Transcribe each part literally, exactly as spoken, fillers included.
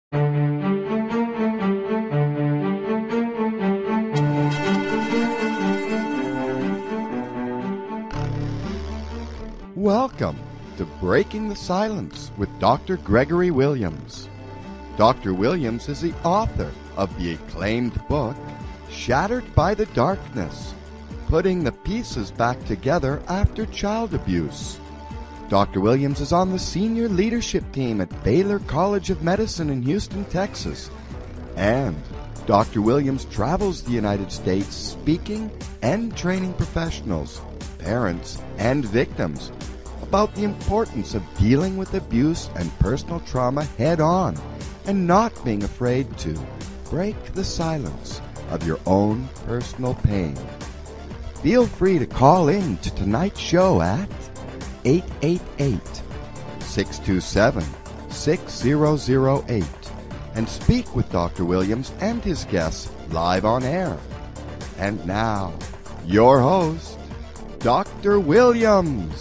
Welcome to Breaking the Silence with Doctor Gregory Williams. Doctor Williams is the author of the acclaimed book, Shattered by the Darkness, Putting the Pieces Back Together After Child Abuse. Doctor Williams is on the senior leadership team at Baylor College of Medicine in Houston, Texas. And Doctor Williams travels the United States speaking and training professionals, parents, and victims about the importance of dealing with abuse and personal trauma head on and not being afraid to break the silence of your own personal pain. Feel free to call in to tonight's show at eight eight eight, six two seven, six zero zero eight and speak with Doctor Williams and his guests live on air. And now, your host, Doctor Williams.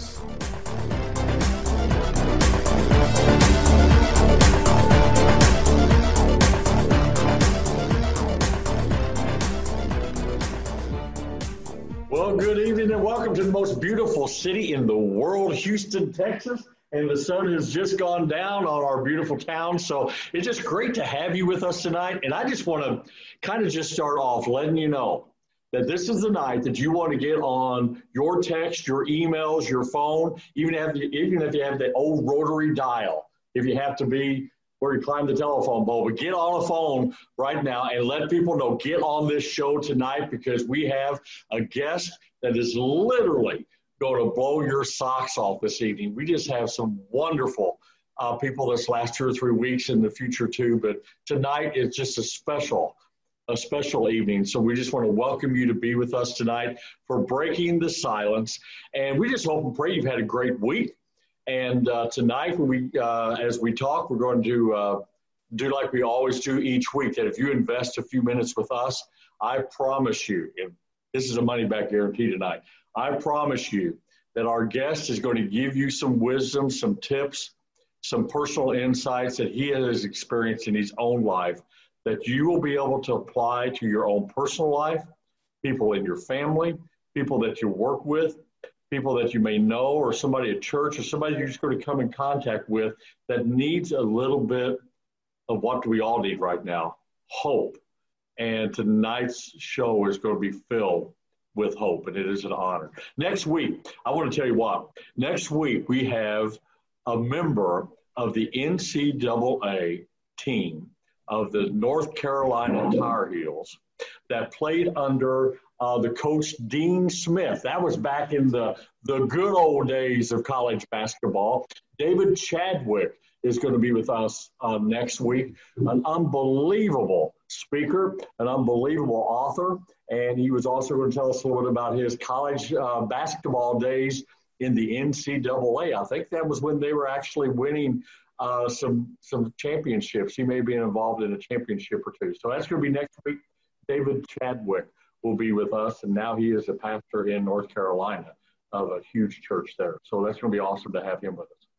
Well, good evening and welcome to the most beautiful city in the world, Houston, Texas. And the sun has just gone down on our beautiful town. So it's just great to have you with us tonight. And I just want to kind of just start off letting you know that this is the night that you want to get on your text, your emails, your phone, even if you, even if you have the old rotary dial, if you have to be where you climb the telephone pole, but get on a phone right now and let people know, get on this show tonight because we have a guest that is literally going to blow your socks off this evening. We just have some wonderful uh, people this last two or three weeks in the future too, but tonight is just a special, a special evening. So we just want to welcome you to be with us tonight for Breaking the Silence. And we just hope and pray you've had a great week. And uh, tonight, when we, uh, as we talk, we're going to uh, do like we always do each week, that if you invest a few minutes with us, I promise you, and this is a money-back guarantee tonight, I promise you that our guest is going to give you some wisdom, some tips, some personal insights that he has experienced in his own life that you will be able to apply to your own personal life, people in your family, people that you work with, people that you may know, or somebody at church, or somebody you're just going to come in contact with that needs a little bit of what do we all need right now? Hope. And tonight's show is going to be filled with hope, and it is an honor. Next week, I want to tell you what. Next week, we have a member of the N C double A team of the North Carolina Tar Heels that played under Uh, the coach Dean Smith. That was back in the, the good old days of college basketball. David Chadwick is going to be with us uh, next week. An unbelievable speaker, an unbelievable author, and he was also going to tell us a little bit about his college uh, basketball days in the N C double A. I think that was when they were actually winning uh, some, some championships. He may be involved in a championship or two. So that's going to be next week. David Chadwick will be with us, and now he is a pastor in North Carolina of a huge church there. So that's going to be awesome to have him with us.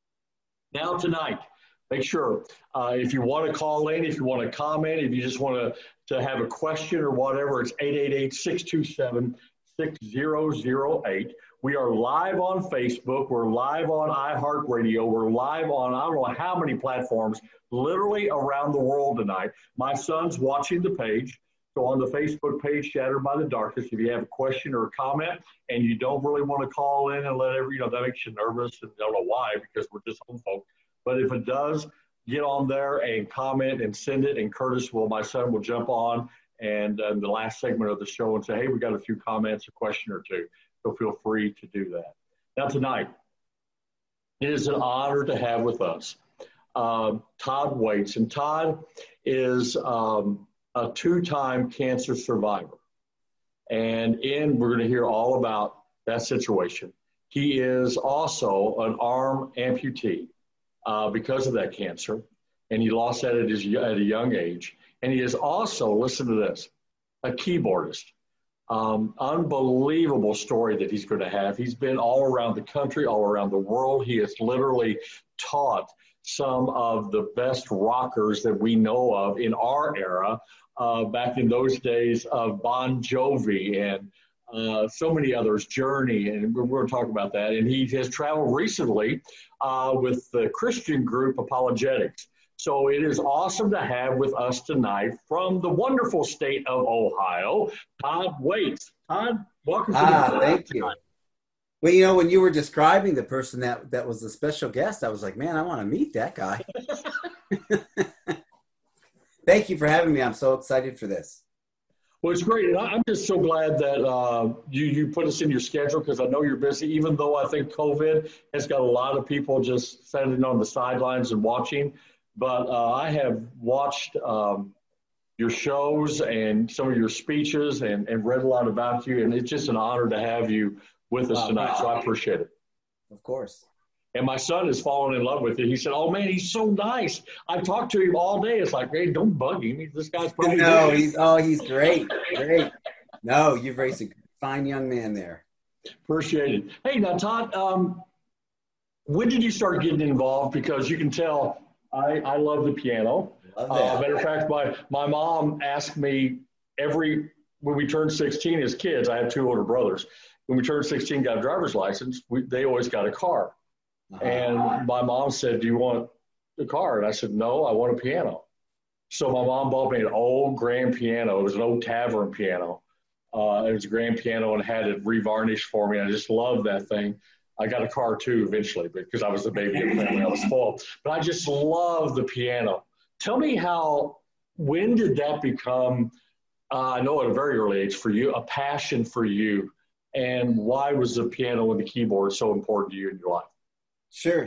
Now tonight, make sure uh, if you want to call in, if you want to comment, if you just want to, to have a question or whatever, it's eight eight eight, six two seven, six zero zero eight. We are live on Facebook. We're live on iHeartRadio. We're live on I don't know how many platforms, literally around the world tonight. My son's watching the page. So on the Facebook page, Shattered by the Darkness, if you have a question or a comment and you don't really want to call in and let every, you know, that makes you nervous and don't know why because we're just home folk. But if it does, get on there and comment and send it. And Curtis will, my son will jump on and uh, the last segment of the show and say, hey, we got a few comments, a question or two. So feel free to do that. Now tonight, it is an honor to have with us uh, Todd Waits. And Todd is um, a two-time cancer survivor. And in, we're going to hear all about that situation. He is also an arm amputee uh, because of that cancer, and he lost that at, his, at a young age. And he is also, listen to this, a keyboardist. Um, unbelievable story that he's going to have. He's been all around the country, all around the world. He has literally taught some of the best rockers that we know of in our era, uh, back in those days of Bon Jovi and uh, so many others, Journey, and we're, we're going to talk about that. And he has traveled recently uh, with the Christian group Apologetics. So it is awesome to have with us tonight from the wonderful state of Ohio, Todd Waits. Todd, welcome to ah, the thank you. Tonight. Well, you know, when you were describing the person that, that was the special guest, I was like, man, I want to meet that guy. Thank you for having me. I'm so excited for this. Well, it's great. And I'm just so glad that uh, you, you put us in your schedule, because I know you're busy, even though I think COVID has got a lot of people just sitting on the sidelines and watching. But uh, I have watched um, your shows and some of your speeches and, and read a lot about you. And it's just an honor to have you with us wow, tonight. So I appreciate it. Of course. And my son has fallen in love with you. He said, oh, man, he's so nice. I've talked to him all day. It's like, hey, don't bug him. This guy's probably No, good. he's oh, he's great. Great. No, you've raised a fine young man there. Appreciate it. Hey, now, Todd, um, when did you start getting involved? Because you can tell I, I love the piano. Love that. Uh, matter of fact, my, my mom asked me every when we turned sixteen as kids. I have two older brothers. When we turned sixteen, got a driver's license, we, they always got a car. Uh-huh. And my mom said, do you want a car? And I said, no, I want a piano. So my mom bought me an old grand piano. It was an old tavern piano. Uh, it was a grand piano and had it revarnished for me. I just loved that thing. I got a car too eventually because I was the baby of the family. I was spoiled. But I just love the piano. Tell me how, when did that become, uh, I know at a very early age for you, a passion for you? And why was the piano and the keyboard so important to you in your life? Sure.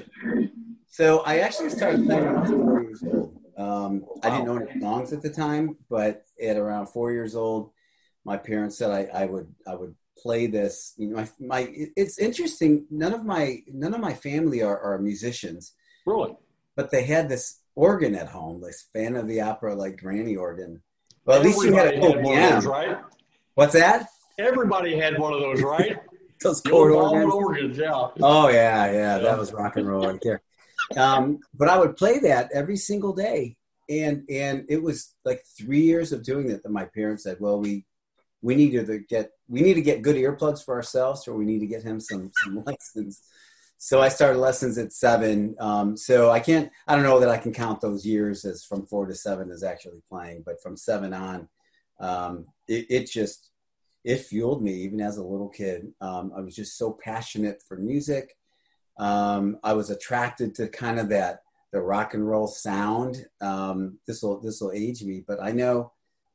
So I actually started playing when I was four years old. Um, wow. I didn't know any songs at the time, but at around four years old, my parents said I, I would I would play this. You know, my, my it's interesting. None of my none of my family are, are musicians. Really? But they had this organ at home, this Fan of the Opera, like granny organ. Well, at least you had a cool piano, right? What's that? Everybody had one of those, right? Those chord organs. organs, yeah. Oh yeah, yeah, that was rock and roll right there. Um, but I would play that every single day, and and it was like three years of doing that. That my parents said, "Well, we we need to get we need to get good earplugs for ourselves, or we need to get him some some lessons." So I started lessons at seven. Um, so I can't, I don't know that I can count those years as from four to seven as actually playing, but from seven on, um, it, it just, it fueled me even as a little kid. Um, I was just so passionate for music. Um, I was attracted to kind of that, the rock and roll sound. Um, this will, this will age me, but I know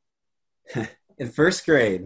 in first grade,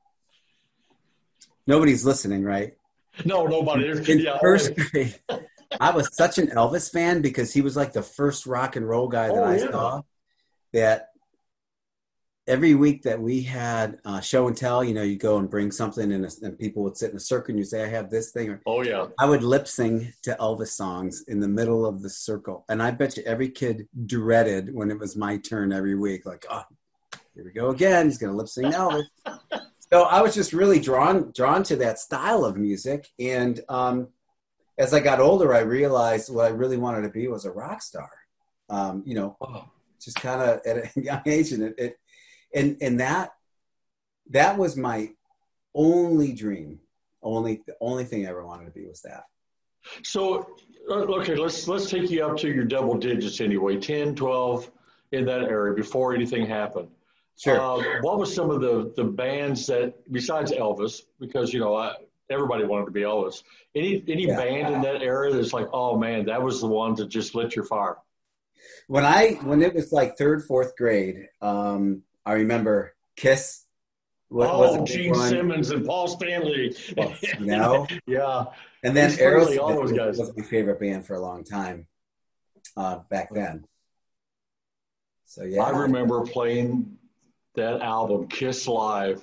nobody's listening, right? No, nobody. In yeah, first grade, I was such an Elvis fan because he was like the first rock and roll guy that oh, I yeah. saw. That every week that we had uh, show and tell, you know, you go and bring something and, and people would sit in a circle and you say, I have this thing. Or, oh, yeah. I would lip sing to Elvis songs in the middle of the circle. And I bet you every kid dreaded when it was my turn every week. Like, oh, here we go again. He's going to lip sing Elvis. So I was just really drawn drawn to that style of music. And um, as I got older, I realized what I really wanted to be was a rock star. Um, you know, oh. just kind of at a young age. And, it, it, and, and that that was my only dream. Only The only thing I ever wanted to be was that. So, okay, let's let's take you up to your double digits anyway, ten, twelve, in that area before anything happened. Sure. Uh, what was some of the, the bands that, besides Elvis, because, you know, I, everybody wanted to be Elvis, any any yeah. band in that area that's like, oh, man, that was the one that just lit your fire? When I, when it was like third, fourth grade, um, I remember Kiss. What, oh, was Gene one? Simmons and Paul Stanley. Well, you know? yeah. And then Aerosmith all those guys. was my favorite band for a long time uh, back then. So, yeah. I remember playing that album, Kiss Live,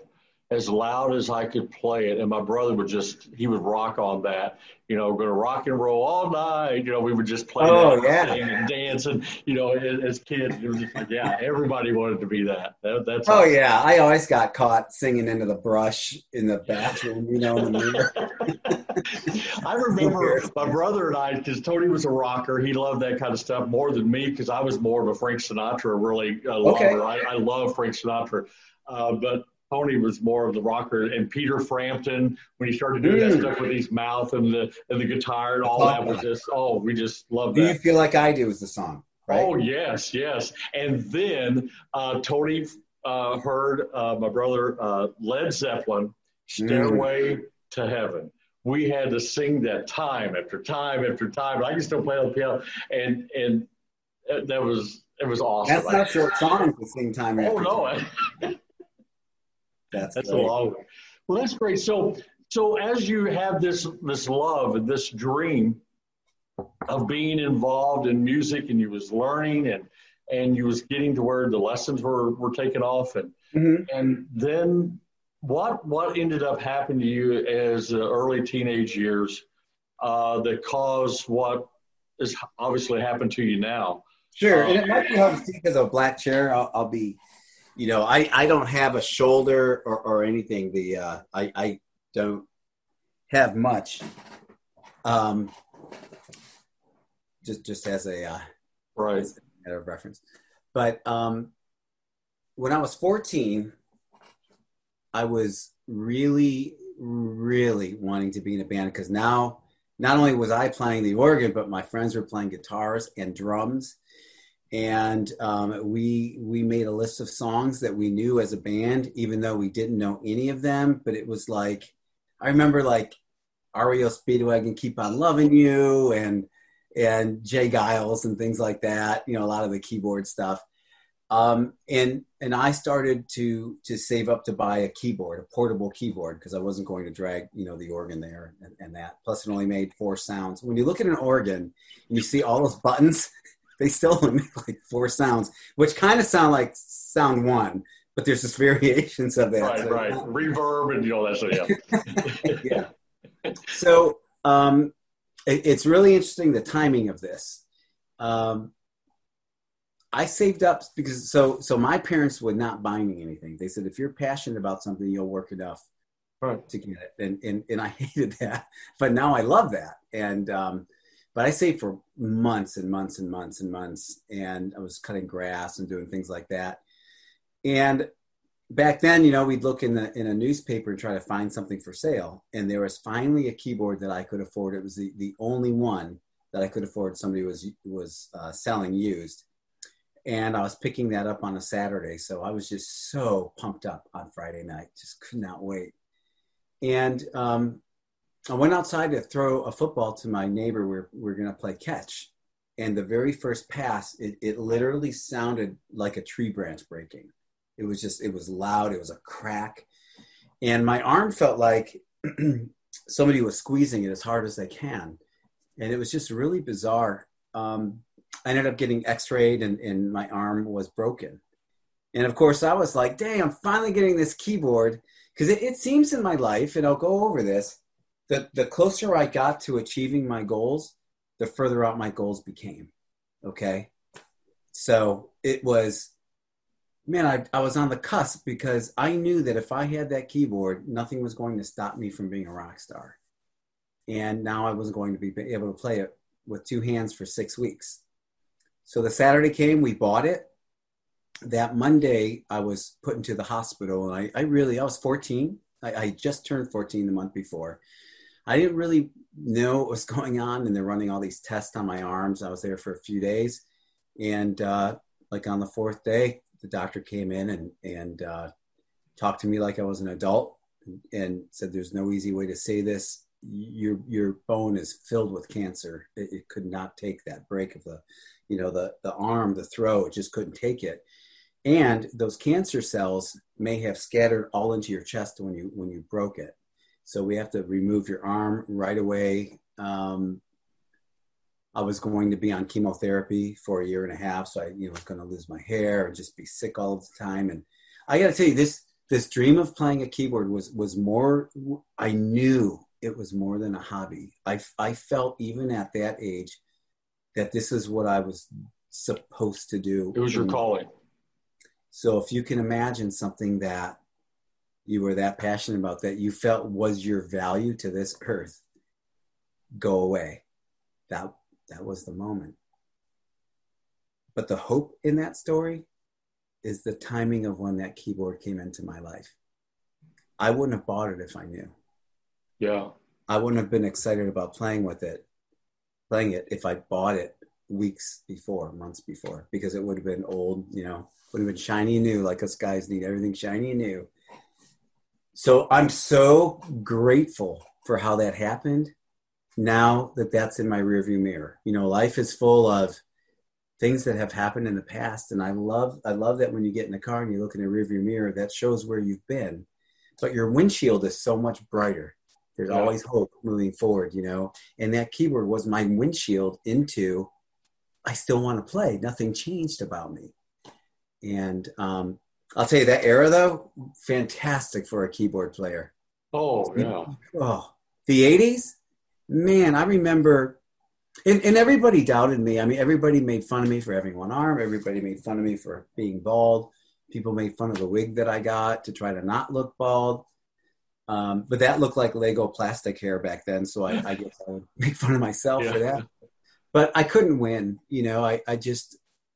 as loud as I could play it. And my brother would just, he would rock on that, you know, going to rock and roll all night. You know, we would just play Oh, that yeah. and, and dance. And, you know, as, as kids, it was just like, yeah, everybody wanted to be that. that that's Oh, awesome. yeah. I always got caught singing into the brush in the bathroom, you know, in the mirror. I remember my brother and I, because Tony was a rocker, he loved that kind of stuff more than me because I was more of a Frank Sinatra really uh, Okay. lover. I, I love Frank Sinatra, uh, but Tony was more of the rocker. And Peter Frampton, when he started doing Mm. that stuff with his mouth and the and the guitar and all that was just, oh, we just loved Do that. You Feel Like I Do is the song, right? Oh, yes, yes. And then uh, Tony uh, heard uh, my brother uh, Led Zeppelin, Stairway mm. to Heaven. We had to sing that time after time after time. I can still play on the piano, and and that was it was awesome. That's not a short song at the same time. Oh no, time. that's that's great. a long one. Well, that's great. So so as you have this this love and this dream of being involved in music, and you was learning and and you was getting to where the lessons were were taken off, and mm-hmm. and then. What what ended up happening to you as uh, early teenage years uh, that caused what is obviously happened to you now? Sure, um, and it might be hard to see because of a black chair. I'll, I'll be, you know, I, I don't have a shoulder or, or anything. The uh, I I don't have much. Um, just just as a uh, right as a matter of reference, but um, when I was fourteen. I was really, really wanting to be in a band because now not only was I playing the organ, but my friends were playing guitars and drums. And um, we we made a list of songs that we knew as a band, even though we didn't know any of them. But it was like, I remember like R E O Speedwagon, Keep on Loving You, and and Jay Giles and things like that. You know, a lot of the keyboard stuff. Um, and, and I started to, to save up to buy a keyboard, a portable keyboard, because I wasn't going to drag, you know, the organ there and, and that. Plus it only made four sounds. When you look at an organ and you see all those buttons, they still only make like four sounds, which kind of sound like sound one, but there's just variations of that. Right, so, right. Reverb and you know, that's yeah. yeah. So, um, it, it's really interesting, the timing of this. Um, I saved up because so so my parents would not buy me anything. They said, if you're passionate about something, you'll work enough right. to get it. And, and and I hated that, but now I love that. And um, but I saved for months and months and months and months, and I was cutting grass and doing things like that. And back then, you know, we'd look in the in a newspaper and try to find something for sale. And there was finally a keyboard that I could afford. It was the, the only one that I could afford. Somebody was was uh, selling used. And I was picking that up on a Saturday. So I was just so pumped up on Friday night. Just could not wait. And um, I went outside to throw a football to my neighbor. We're, we're going to play catch. And the very first pass, it, it literally sounded like a tree branch breaking. It was just, it was loud. It was a crack. And my arm felt like somebody was squeezing it as hard as they can. And it was just really bizarre. Um, I ended up getting x-rayed and, and my arm was broken. And of course I was like, dang, I'm finally getting this keyboard. Because it, it seems in my life, and I'll go over this, that the closer I got to achieving my goals, the further out my goals became. Okay. So it was, man, I, I was on the cusp because I knew that if I had that keyboard, nothing was going to stop me from being a rock star. And now I wasn't going to be able to play it with two hands for six weeks. So the Saturday came, we bought it. That Monday, I was put into the hospital. And I, I really, I was fourteen. I, I just turned fourteen the month before. I didn't really know what was going on. And they're running all these tests on my arms. I was there for a few days. And uh, like on the fourth day, the doctor came in and, and uh, talked to me like I was an adult and, and said, there's no easy way to say this. Your your bone is filled with cancer. It, it could not take that break of the, you know, the, the arm, the throat, it just couldn't take it. And those cancer cells may have scattered all into your chest when you when you broke it. So we have to remove your arm right away. Um, I was going to be on chemotherapy for a year and a half. So I you know, was going to lose my hair and just be sick all the time. And I got to tell you, this this dream of playing a keyboard was was more, I knew it was more than a hobby. I, I felt even at that age that this is what I was supposed to do. It was your calling. So if you can imagine something that you were that passionate about, that you felt was your value to this earth, go away. That, that was the moment. But the hope in that story is the timing of when that keyboard came into my life. I wouldn't have bought it if I knew. Yeah. I wouldn't have been excited about playing with it, playing it if I bought it weeks before, months before, because it would have been old, you know, would have been shiny and new, like us guys need everything shiny and new. So I'm so grateful for how that happened. Now that that's in my rearview mirror, you know, life is full of things that have happened in the past. And I love, I love that when you get in the car and you look in the rearview mirror, that shows where you've been, but your windshield is so much brighter. There's yeah. always hope moving forward, you know, and that keyboard was my windshield into, I still want to play. Nothing changed about me. And um, I'll tell you that era though, fantastic for a keyboard player. Oh yeah. Oh, the eighties, man, I remember, and, and everybody doubted me. I mean, everybody made fun of me for having one arm. Everybody made fun of me for being bald. People made fun of the wig that I got to try to not look bald. Um, but that looked like Lego plastic hair back then. So I, I guess I would make fun of myself yeah. for that. But I couldn't win. You know, I, I just,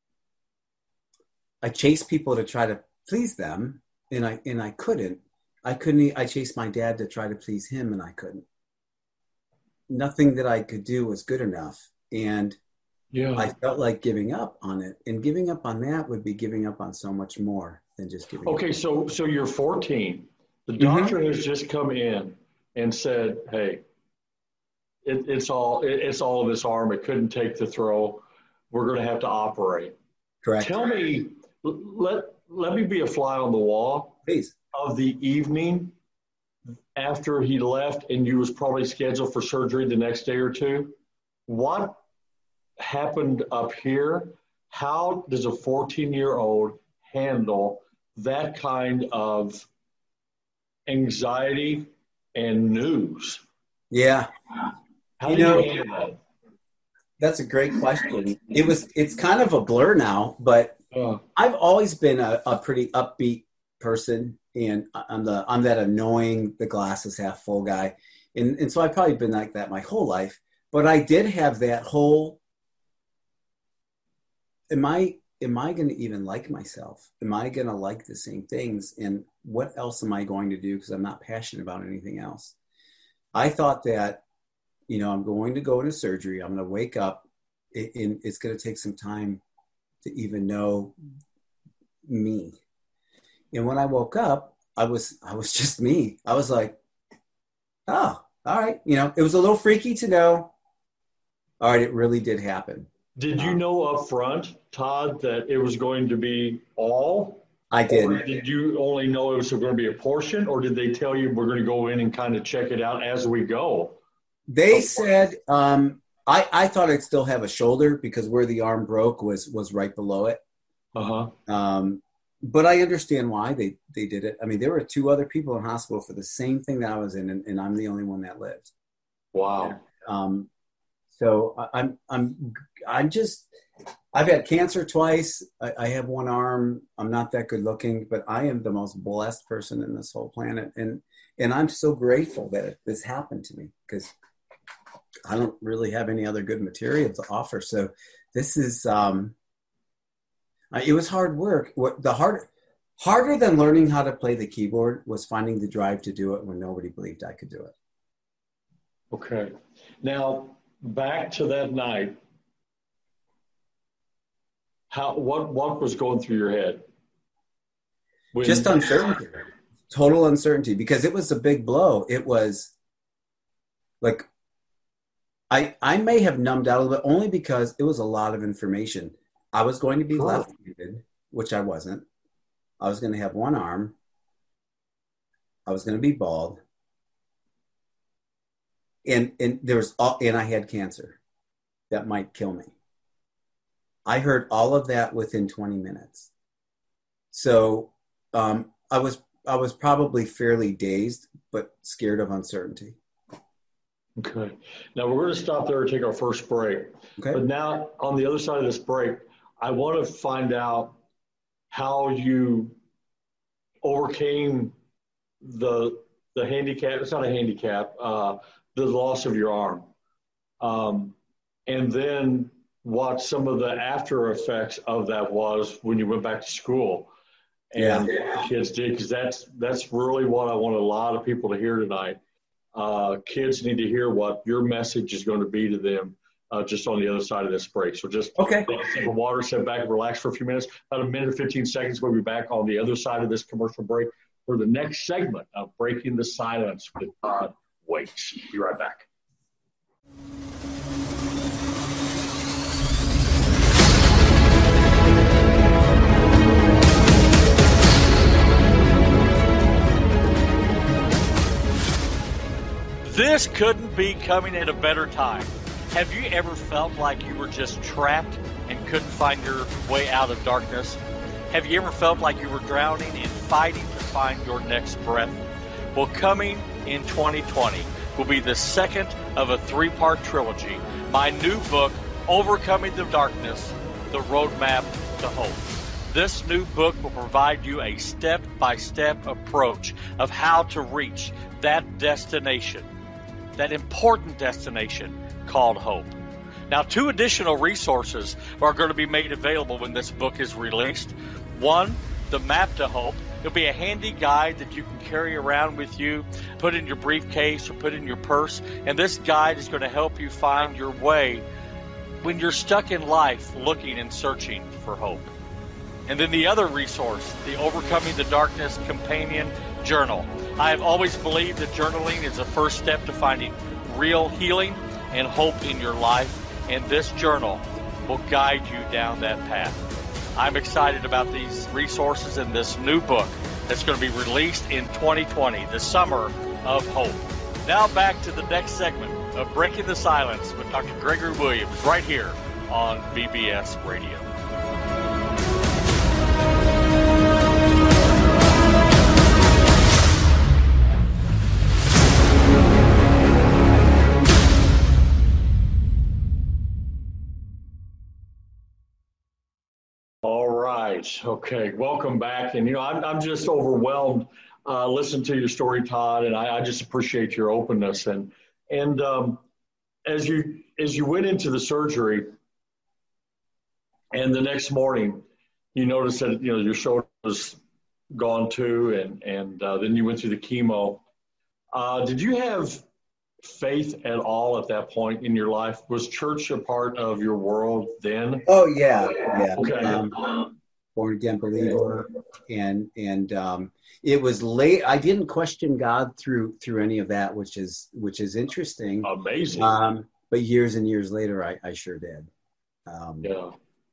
I chased people to try to please them. And I, and I couldn't. I couldn't, I chased my dad to try to please him and I couldn't. Nothing that I could do was good enough. And yeah. I felt like giving up on it. And giving up on that would be giving up on so much more than just giving okay, up. Okay, so so you're fourteen. The doctor mm-hmm. has just come in and said, hey, it, it's all it, it's all of this arm. It couldn't take the throw. We're going to have to operate. Correct. Tell me, let, let me be a fly on the wall. Please. Of the evening after he left and you was probably scheduled for surgery the next day or two. What happened up here? How does a fourteen-year-old handle that kind of anxiety and news? Yeah. How you do know, you handle that? That's a great question. It was, it's kind of a blur now, but uh, I've always been a, a pretty upbeat person. And I'm the, I'm that annoying, the glass is half full guy. And, and so I've probably been like that my whole life, but I did have that whole, am I, am I going to even like myself? Am I going to like the same things? And what else am I going to do? Because I'm not passionate about anything else. I thought that, you know, I'm going to go into surgery. I'm going to wake up and it's going to take some time to even know me. And when I woke up, I was, I was just me. I was like, oh, all right. You know, it was a little freaky to know. All right. It really did happen. Did you know up front, Todd, that it was going to be all? I did. Or did you only know it was going to be a portion, or did they tell you we're going to go in and kind of check it out as we go? They said, um, I, I thought I'd still have a shoulder because where the arm broke was, was right below it. Uh-huh. Um, but I understand why they, they did it. I mean, there were two other people in hospital for the same thing that I was in, and, and I'm the only one that lived. Wow. And, um, so I, I'm, I'm, I'm just, I've had cancer twice. I, I have one arm. I'm not that good looking, but I am the most blessed person in this whole planet. And, and I'm so grateful that this happened to me because I don't really have any other good material to offer. So this is, um, it was hard work. What the hard, harder than learning how to play the keyboard was finding the drive to do it when nobody believed I could do it. Okay. Now back to that night. How, what, what was going through your head? When- Just uncertainty, total uncertainty, because it was a big blow. It was like, I, I may have numbed out a little bit only because it was a lot of information. I was going to be Cool. left-handed, which I wasn't. I was going to have one arm. I was going to be bald. And, and there was, all, and I had cancer that might kill me. I heard all of that within twenty minutes. So um, I was I was probably fairly dazed, but scared of uncertainty. Okay. Now we're going to stop there and take our first break. Okay. But now on the other side of this break, I want to find out how you overcame the the handicap. It's not a handicap. Uh, the loss of your arm, um, and then what some of the after effects of that was when you went back to school, and yeah. the kids did, because that's that's really what I want a lot of people to hear tonight. Uh, kids need to hear what your message is going to be to them uh, just on the other side of this break. So just okay. take a sip of water, sit back and relax for a few minutes. About a minute and fifteen seconds, we'll be back on the other side of this commercial break for the next segment of Breaking the Silence with Todd Waits. Be right back. This couldn't be coming at a better time. Have you ever felt like you were just trapped and couldn't find your way out of darkness? Have you ever felt like you were drowning and fighting to find your next breath? Well, coming in twenty twenty will be the second of a three-part trilogy. My new book, Overcoming the Darkness, The Roadmap to Hope. This new book will provide you a step-by-step approach of how to reach that destination, that important destination called hope. Now, two additional resources are going to be made available when this book is released. One, the Map to Hope. It'll be a handy guide that you can carry around with you, put in your briefcase or put in your purse. And this guide is going to help you find your way when you're stuck in life looking and searching for hope. And then the other resource, the Overcoming the Darkness Companion Journal. I have always believed that journaling is the first step to finding real healing and hope in your life, and this journal will guide you down that path. I'm excited about these resources in this new book that's going to be released in twenty twenty, the Summer of Hope. Now back to the next segment of Breaking the Silence with Doctor Gregory Williams right here on B B S Radio. All right. Okay. Welcome back. And, you know, I'm, I'm just overwhelmed uh, listening to your story, Todd, and I, I just appreciate your openness. And, and um, as you, as you went into the surgery and the next morning, you noticed that, you know, your shoulder was gone too. And, and uh, then you went through the chemo. Uh, did you have faith at all at that point in your life? Was church a part of your world then? Oh yeah, yeah. Okay. Um, born again believer, and and um, it was late. I didn't question God through through any of that, which is which is interesting. Amazing. Um, but years and years later, I, I sure did. Um, yeah.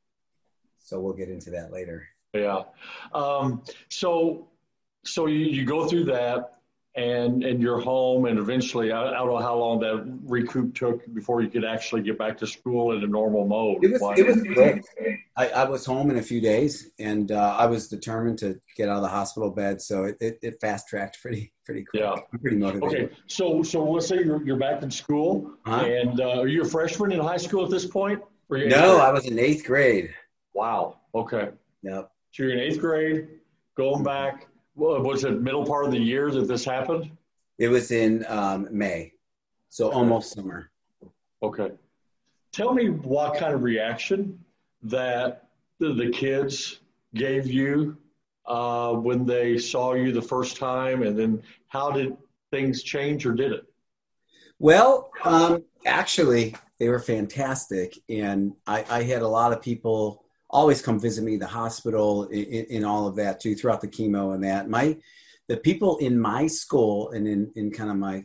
So we'll get into that later. Yeah. Um, so so you, you go through that. And and you're home, and eventually, I, I don't know how long that recoup took before you could actually get back to school in a normal mode. It was, it was quick. I, I was home in a few days, and uh, I was determined to get out of the hospital bed, so it, it, it fast tracked pretty pretty quick. Yeah, I'm pretty motivated. Okay, so so let's say you're you're back in school, uh-huh. and uh, are you a freshman in high school at this point? No, I was in eighth grade. Wow. Okay. Yep. So you're in eighth grade, going back. Well, was it middle part of the year that this happened? It was in um, May, so almost summer. Okay. Tell me what kind of reaction that the, the kids gave you uh, when they saw you the first time, and then how did things change, or did it? Well, um, actually, they were fantastic, and I, I had a lot of people always come visit me, the hospital, in, in all of that too, throughout the chemo and that. My, the people in my school and in, in kind of my,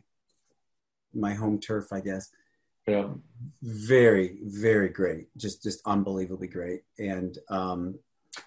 my home turf, I guess. Yeah. Very, very great. Just, just unbelievably great. And, um,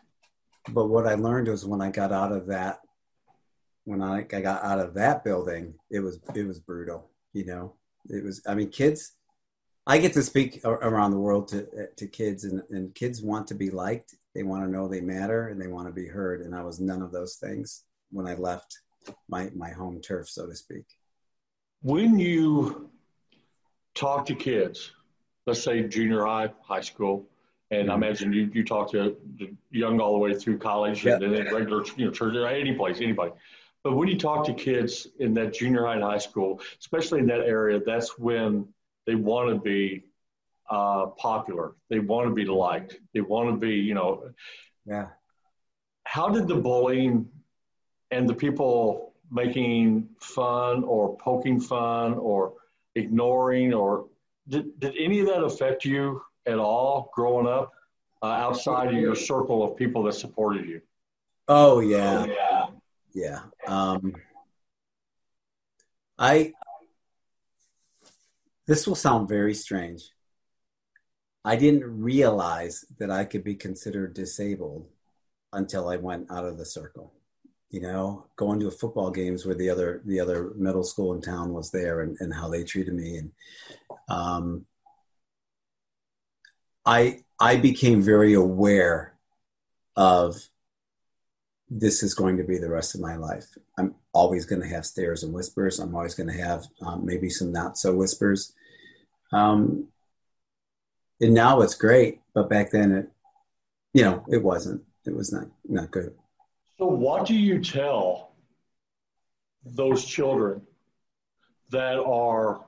but what I learned was when I got out of that, when I, I got out of that building, it was, it was brutal, you know, it was, I mean, kids, I get to speak around the world to to kids, and, and kids want to be liked. They want to know they matter, and they want to be heard. And I was none of those things. when I left my, my home turf, so to speak. When you talk to kids, let's say junior high, high school, and mm-hmm. I imagine you, you talk to the young all the way through college yep. and then regular, you know, church, any place, anybody. But when you talk to kids in that junior high and high school, especially in that area, that's when they want to be uh, popular. They want to be liked. They want to be, you know. Yeah. How did the bullying and the people making fun or poking fun or ignoring or did, did any of that affect you at all growing up uh, outside of your circle of people that supported you? Oh, yeah. Yeah. Yeah. Um, I, this will sound very strange. I didn't realize that I could be considered disabled until I went out of the circle. You know, going to football games where the other the other middle school in town was there, and, and how they treated me, and um, I I became very aware of this is going to be the rest of my life. I'm always going to have stares and whispers. I'm always going to have um, maybe some not so whispers. Um, and now it's great, but back then it, you know, it wasn't. It was not not good. So what do you tell those children that are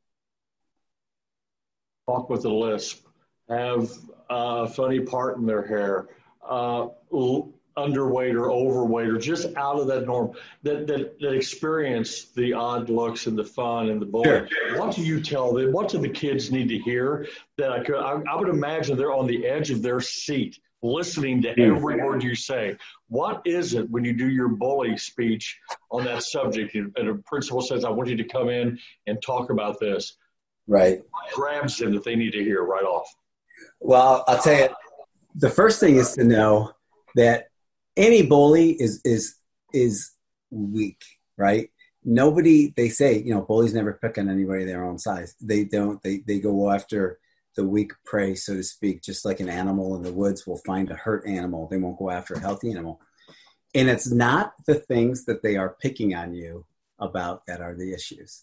talk with a lisp, have a funny part in their hair, uh, underweight or overweight, or just out of that norm, that, that, that experience the odd looks and the fun and the bullying? Sure. What do you tell them? What do the kids need to hear? That I could, I, I would imagine they're on the edge of their seat, listening to every word you say. What is it when you do your bully speech on that subject and a principal says, I want you to come in and talk about this? Right. What grabs them that they need to hear right off? Well, I'll tell you, the first thing is to know that any bully is is is weak, right? Nobody, they say, you know, bullies never pick on anybody their own size. They don't, they they go after the weak prey, so to speak, just like an animal in the woods will find a hurt animal. They won't go after a healthy animal. And it's not the things that they are picking on you about that are the issues.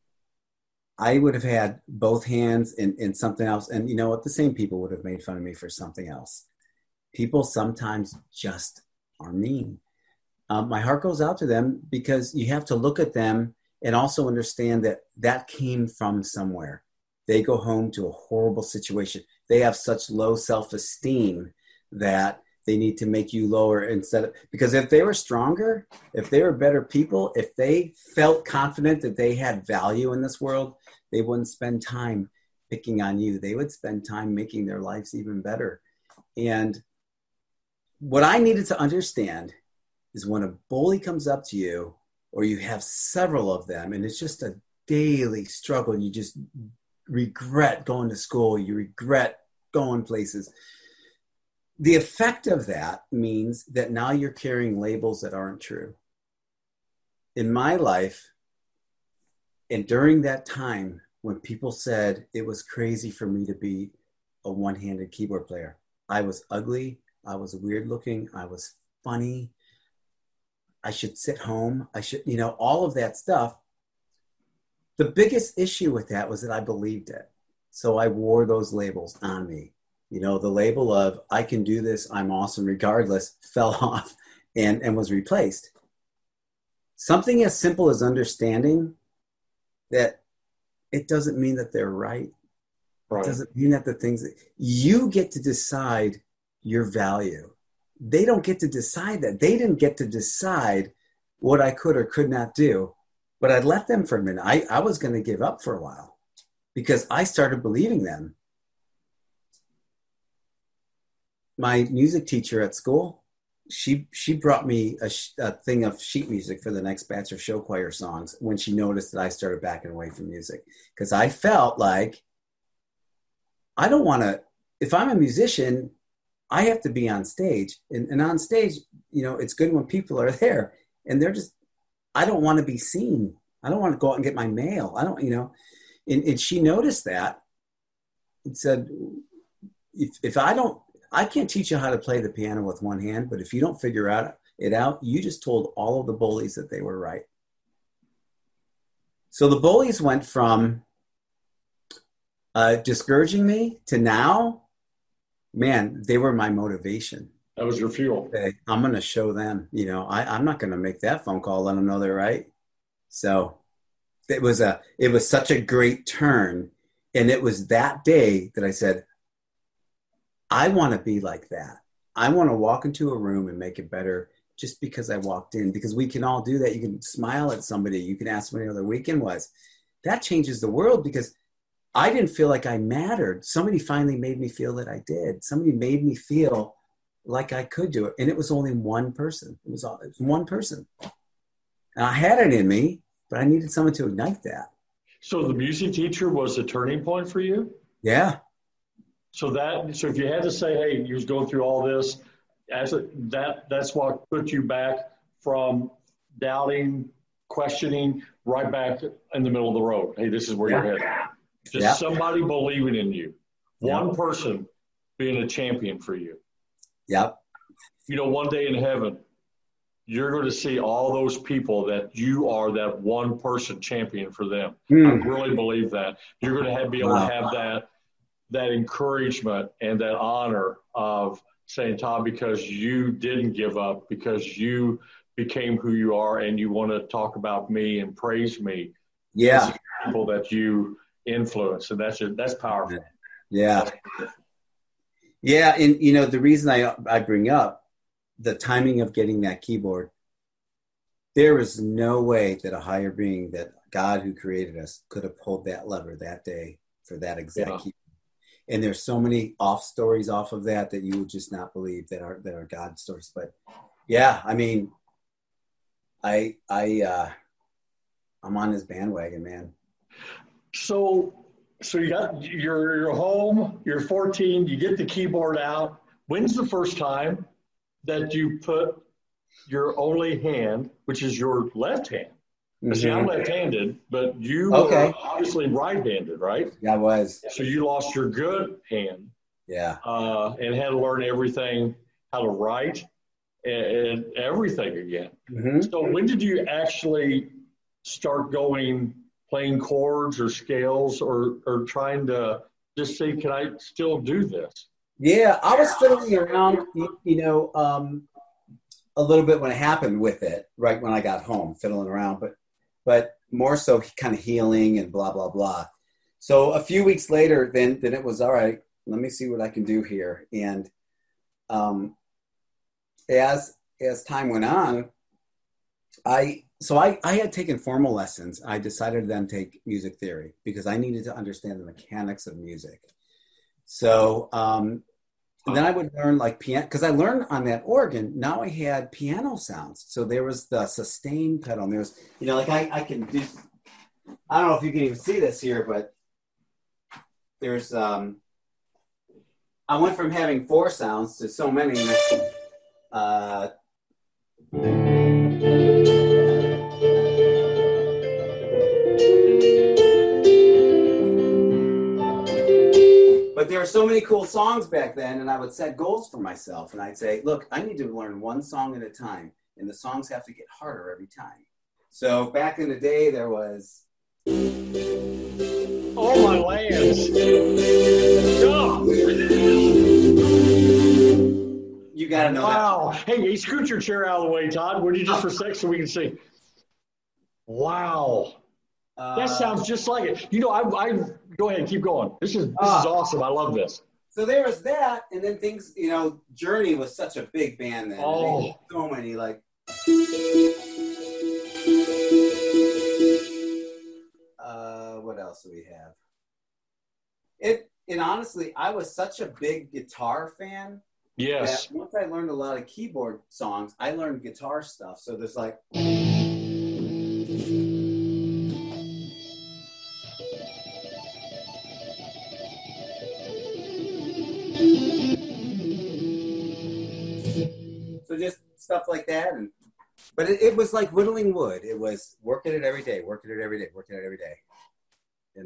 I would have had both hands in, in something else. And you know what? The same people would have made fun of me for something else. People sometimes just are mean. Um, my heart goes out to them because you have to look at them and also understand that that came from somewhere. They go home to a horrible situation. They have such low self-esteem that they need to make you lower instead of, because if they were stronger, if they were better people, if they felt confident that they had value in this world, they wouldn't spend time picking on you. They would spend time making their lives even better. And what I needed to understand is when a bully comes up to you, or you have several of them, and it's just a daily struggle, and you just regret going to school, you regret going places. The effect of that means that now you're carrying labels that aren't true. In my life, and during that time when people said it was crazy for me to be a one-handed keyboard player, I was ugly, I was weird looking, I was funny, I should sit home, I should, you know, all of that stuff. The biggest issue with that was that I believed it. So I wore those labels on me. You know, the label of I can do this, I'm awesome regardless, fell off and, and was replaced. Something as simple as understanding that it doesn't mean that they're right. Right. It doesn't mean that the things that you get to decide your value. They don't get to decide that. They didn't get to decide what I could or could not do. But I let them for a minute. I, I was going to give up for a while because I started believing them. My music teacher at school, she she brought me a, a thing of sheet music for the next batch of show choir songs when she noticed that I started backing away from music. Because I felt like I don't want to, if I'm a musician, I have to be on stage. And, and on stage, you know, it's good when people are there and they're just, I don't want to be seen. I don't want to go out and get my mail. I don't, you know, and, and she noticed that and said, if, if I don't, I can't teach you how to play the piano with one hand, but if you don't figure out it out, you just told all of the bullies that they were right. So the bullies went from uh, discouraging me to now, man, they were my motivation. That was your fuel. Okay, I'm going to show them, you know, I, I'm not going to make that phone call, let them know they're right. So it was a, it was such a great turn. And it was that day that I said, I want to be like that. I want to walk into a room and make it better just because I walked in, because we can all do that. You can smile at somebody. You can ask them how their weekend was. That changes the world, because I didn't feel like I mattered. Somebody finally made me feel that I did. Somebody made me feel like I could do it. And it was only one person. It was, all, it was one person. And I had it in me, but I needed someone to ignite that. So the music teacher was the turning point for you? Yeah. So that, so if you had to say, hey, you was going through all this, as a, that, that's what put you back from doubting, questioning, right back in the middle of the road. Hey, this is where Yeah. you're headed. Just Yeah. somebody believing in you. Yeah. One person being a champion for you. Yep. You know, one day in heaven, you're going to see all those people that you are that one person champion for them. Mm. I really believe that. You're going to have, be able Wow. to have that, that encouragement and that honor of saying, Todd, because you didn't give up, because you became who you are, and you want to talk about me and praise me. Yeah. These are people that you influence, and that's that's powerful. Yeah. Yeah. And, you know, the reason I, I bring up the timing of getting that keyboard, there is no way that a higher being, that God who created us, could have pulled that lever that day for that exact Yeah. keyboard. And there's so many off stories off of that that you would just not believe that are, that are God stories. But yeah, I mean, I, I, uh, I'm on this bandwagon, man. So, so you got you're you're home. You're fourteen. You get the keyboard out. When's the first time that you put your only hand, which is your left hand? Mm-hmm. See, I'm left-handed, but you okay. were obviously right-handed, right? Yeah, I was. So you lost your good hand. Yeah. Uh, and had to learn everything, how to write, and, and everything again. Mm-hmm. So when did you actually start going, playing chords or scales, or, or trying to just see, can I still do this? Yeah, I was fiddling around, you, you know, um, a little bit when it happened with it, right when I got home, fiddling around, but but more so kind of healing and blah, blah, blah. So a few weeks later, then then it was, all right, let me see what I can do here. And um, as as time went on, I so I, I had taken formal lessons. I decided to then take music theory because I needed to understand the mechanics of music. So um, and then I would learn like piano, because I learned on that organ. Now I had piano sounds. So there was the sustain pedal. And there's, you know, like I, I can do, I don't know if you can even see this here, but there's, um, I went from having four sounds to so many. Uh, But there were so many cool songs back then, and I would set goals for myself. And I'd say, look, I need to learn one song at a time, and the songs have to get harder every time. So back in the day, there was... Oh, my lands. Oh. You got to know wow. that. Hey, hey, scoot your chair out of the way, Todd. Would you just for a sec so we can see? Wow. Uh, that sounds just like it. You know, I, I go ahead, keep going. This is this uh, is awesome. I love this. So there was that, and then things. You know, Journey was such a big band then. Oh, so many like. Uh, what else do we have? It and honestly, I was such a big guitar fan. Yes. That once I learned a lot of keyboard songs, I learned guitar stuff. So there's like. So just stuff like that, and but it, it was like whittling wood. It was working it every day, working it every day, working it every day, and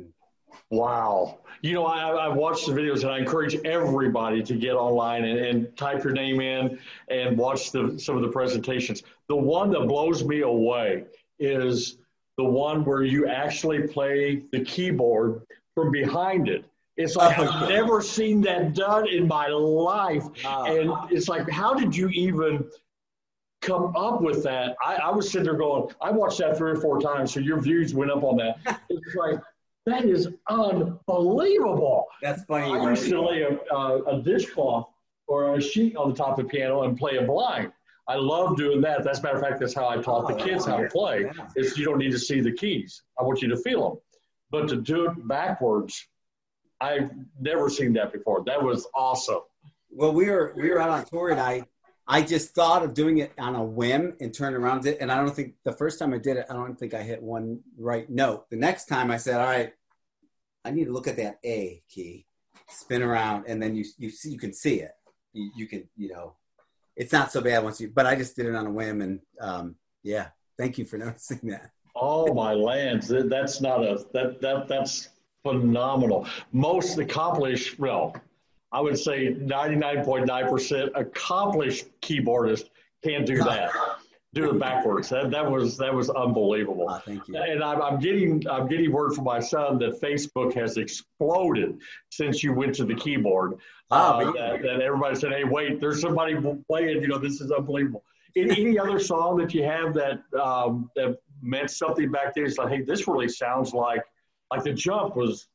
Wow. You know, I, I watched the videos, and I encourage everybody to get online and, and type your name in and watch the, some of the presentations. The one that blows me away is the one where you actually play the keyboard from behind it. It's like, I've never seen that done in my life. And it's like, how did you even come up with that? I, I was sitting there going, I watched that three or four times, so your views went up on that. It's like, that is unbelievable. That's funny. I used to lay a, a, a dishcloth or a sheet on the top of the piano and play a blind. I love doing that. As a matter of fact, that's how I taught the kids how to play. Is you don't need to see the keys. I want you to feel them. But to do it backwards, I've never seen that before. That was awesome. Well, we were we were out on tour, and I I just thought of doing it on a whim and turned around it. And I don't think the first time I did it, I don't think I hit one right note. The next time I said, all right, I need to look at that A key, spin around, and then you you see you can see it. You, you can, you know, it's not so bad once you, but I just did it on a whim. And um, yeah, thank you for noticing that. Oh my lands. That's not a, that, that, that's phenomenal. Most accomplished, well, I would say ninety-nine point nine percent accomplished keyboardist can't do that. Do it backwards. That that was that was unbelievable. Oh, thank you. And I'm, I'm getting I'm getting word from my son that Facebook has exploded since you went to the keyboard. Oh, uh, that, that everybody said, "Hey, wait, there's somebody playing. You know, this is unbelievable." Any, any other song that you have that um, that meant something back then? It's like, hey, this really sounds like like the Jump was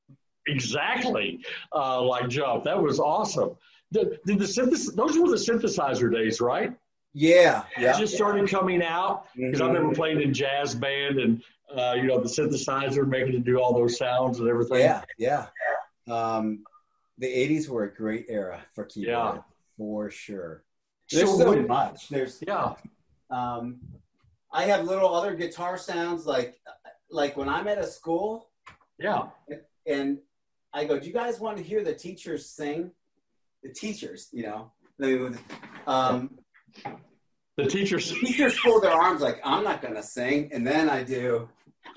exactly uh, like Jump. That was awesome. Did, did the synthesis, those were the synthesizer days, right? Yeah, yeah. It just started coming out because Mm-hmm. I remember playing in jazz band and uh, you know the synthesizer making it do all those sounds and everything. Yeah, yeah. Um, the eighties were a great era for keyboard, Yeah. for sure. There's So so what- much. There's Yeah. um, I have little other guitar sounds like like when I'm at a school Yeah. and I go, do you guys want to hear the teachers sing? The teachers, you know, they, um, The teachers. teachers fold their arms like, I'm not going to sing. And then I do.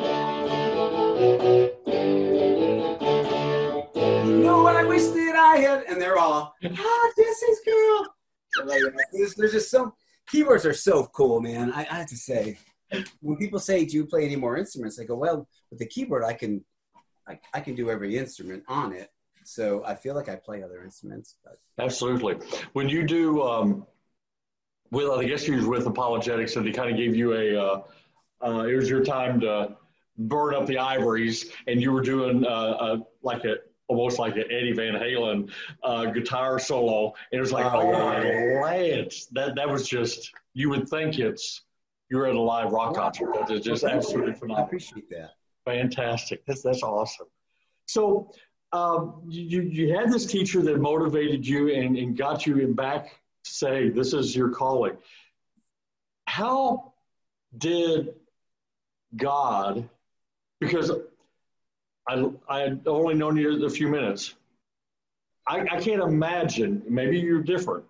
No, I wish that I had. And they're all, ah, Jesse's girl. So, like, there's, there's just some, keyboards are so cool, man. I, I have to say, when people say, do you play any more instruments? I go, well, with the keyboard, I can, I, I can do every instrument on it. So I feel like I play other instruments. But. Absolutely. When you do, um, with I guess you was with Apologetics, and they kind of gave you a, uh, uh, it was your time to burn up the ivories, and you were doing uh, a, like a almost like an Eddie Van Halen uh, guitar solo, and it was like, Oh, oh, yeah. my Lance, that that was just, you would think it's you're at a live rock concert. That is just absolutely I phenomenal. appreciate that. Fantastic. That's that's awesome. So um, you you had this teacher that motivated you and, and got you in back to say this is your calling. How did God, because I I had only known you a few minutes, I, I can't imagine, maybe you're different.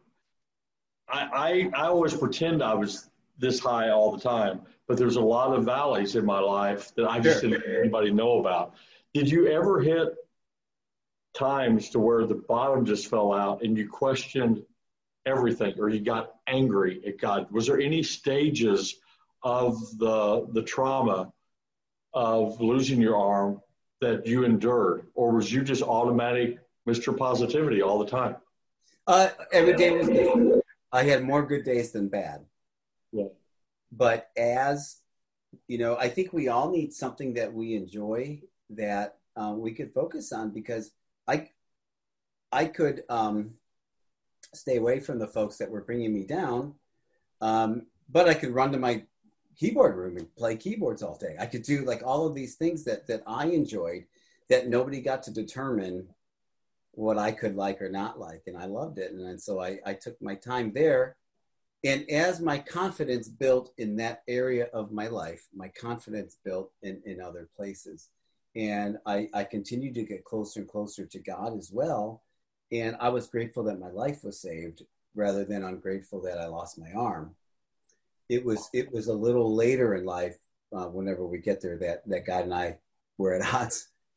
I, I I always pretend I was this high all the time, but there's a lot of valleys in my life that I just Sure. didn't let anybody know about. Did you ever hit times to where the bottom just fell out and you questioned everything, or you got angry at God? Was there any stages of the the trauma of losing your arm that you endured, or was you just automatic Mister Positivity all the time? Uh, every day was different. I had more good days than bad. Yeah. But as, you know, I think we all need something that we enjoy that uh, we could focus on, because I, I could um, stay away from the folks that were bringing me down, um, but I could run to my keyboard room and play keyboards all day. I could do like all of these things that that I enjoyed that nobody got to determine what I could like or not like. And I loved it. And, and so I, I took my time there. And as my confidence built in that area of my life, my confidence built in, in other places. And I, I continued to get closer and closer to God as well. And I was grateful that my life was saved rather than ungrateful that I lost my arm. It was it was a little later in life, uh, whenever we get there, that, that God and I were at odds.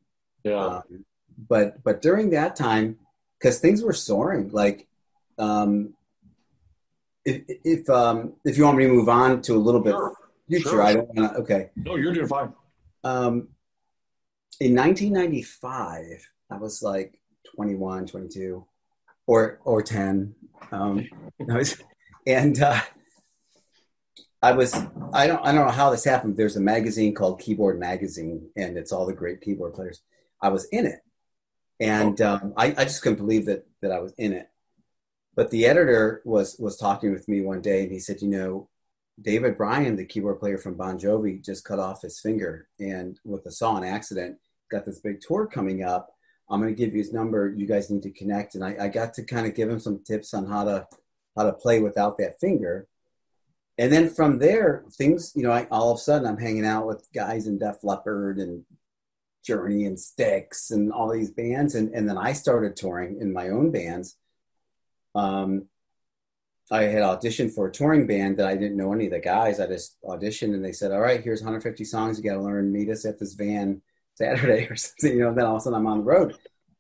Yeah. Um, but but during that time, because things were soaring, like um, if if um, if you want me to move on to a little bit Sure. future, Sure. I don't want to. Okay. No, you're doing fine. Um, in nineteen ninety-five, I was like twenty-one, twenty-two, or or ten. Um, I was, and uh, I was I don't I don't know how this happened. There's a magazine called Keyboard Magazine, and it's all the great keyboard players. I was in it, and um, I, I just couldn't believe that that I was in it. But the editor was was talking with me one day, and he said, you know, David Bryan, the keyboard player from Bon Jovi, just cut off his finger, and with a saw and accident, got this big tour coming up. I'm going to give you his number. You guys need to connect. And I, I got to kind of give him some tips on how to how to play without that finger. And then from there, things, you know, I, all of a sudden I'm hanging out with guys in Def Leppard and Journey and Styx and all these bands. And, and then I started touring in my own bands. Um, I had auditioned for a touring band that I didn't know any of the guys. I just auditioned and they said, all right, here's one hundred fifty songs. You got to learn. Meet us at this van Saturday or something, you know, and then all of a sudden I'm on the road.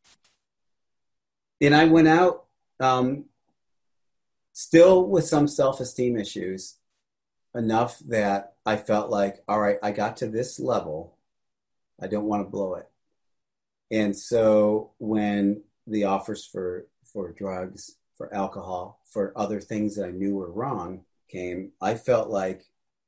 And I went out um, still with some self-esteem issues, enough that I felt like, all right, I got to this level. I don't want to blow it. And so when the offers for, for drugs, for alcohol, for other things that I knew were wrong came, I felt like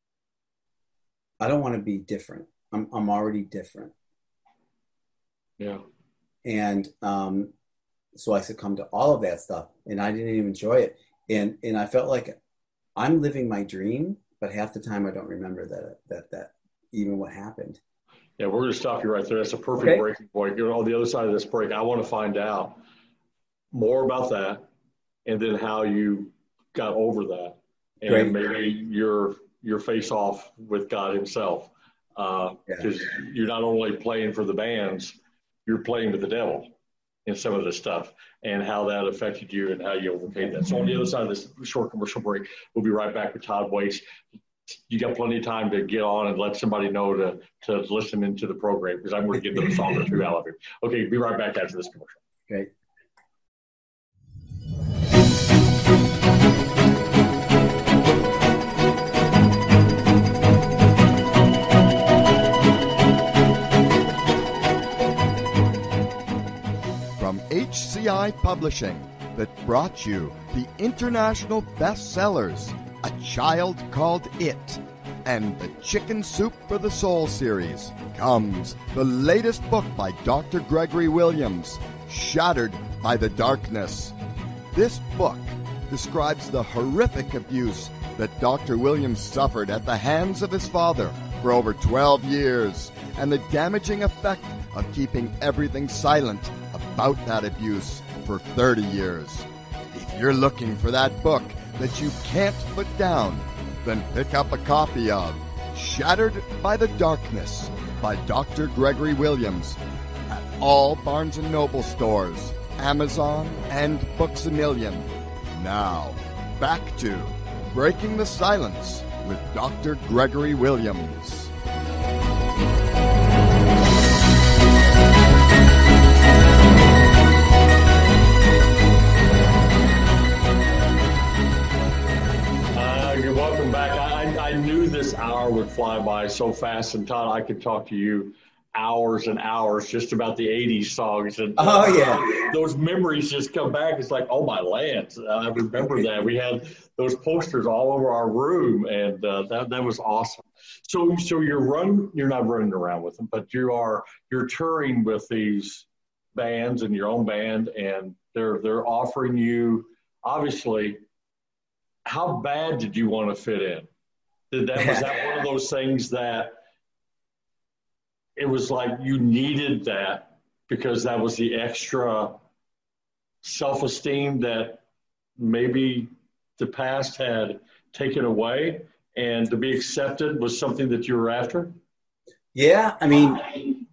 I don't want to be different. I'm I'm already different. Yeah. And um, so I succumbed to all of that stuff, and I didn't even enjoy it. And and I felt like I'm living my dream, but half the time I don't remember that that that even what happened. Yeah, we're going to stop you right there. That's a perfect Okay. breaking point. You're on the other side of this break. I want to find out more about that, and then how you got over that, and Great. maybe your your face off with God Himself, because uh, yeah. you're not only playing for the bands, you're playing with the devil in some of this stuff, and how that affected you and how you overcame that. So on the other side of this short commercial break, we'll be right back with Todd Waits. You got plenty of time to get on and let somebody know to to listen into the program, because I'm going to get them a song or two out of it. Okay, be right back after this commercial. Great. From H C I Publishing, that brought you the international bestsellers, A Child Called It, and the Chicken Soup for the Soul series, comes the latest book by Doctor Gregory Williams, Shattered by the Darkness. This book describes the horrific abuse that Doctor Williams suffered at the hands of his father for over twelve years, and the damaging effect of keeping everything silent about that abuse for thirty years. If you're looking for that book that you can't put down, then pick up a copy of Shattered by the Darkness by Doctor Gregory Williams at all Barnes and Noble stores, Amazon, and Books A Million. Now, back to Breaking the Silence with Doctor Gregory Williams. Welcome back. I, I knew this hour would fly by so fast, and Todd, I could talk to you hours and hours just about the eighties songs. And oh yeah, those memories just come back. It's like, oh my land, I remember that. We had those posters all over our room, and uh, that that was awesome. So, so you're run, you're not running around with them, but you are you're touring with these bands and your own band, and they're they're offering you, obviously. How bad did you want to fit in? Did that was that one of those things that it was like you needed that because that was the extra self-esteem that maybe the past had taken away, and to be accepted was something that you were after? Yeah, I mean,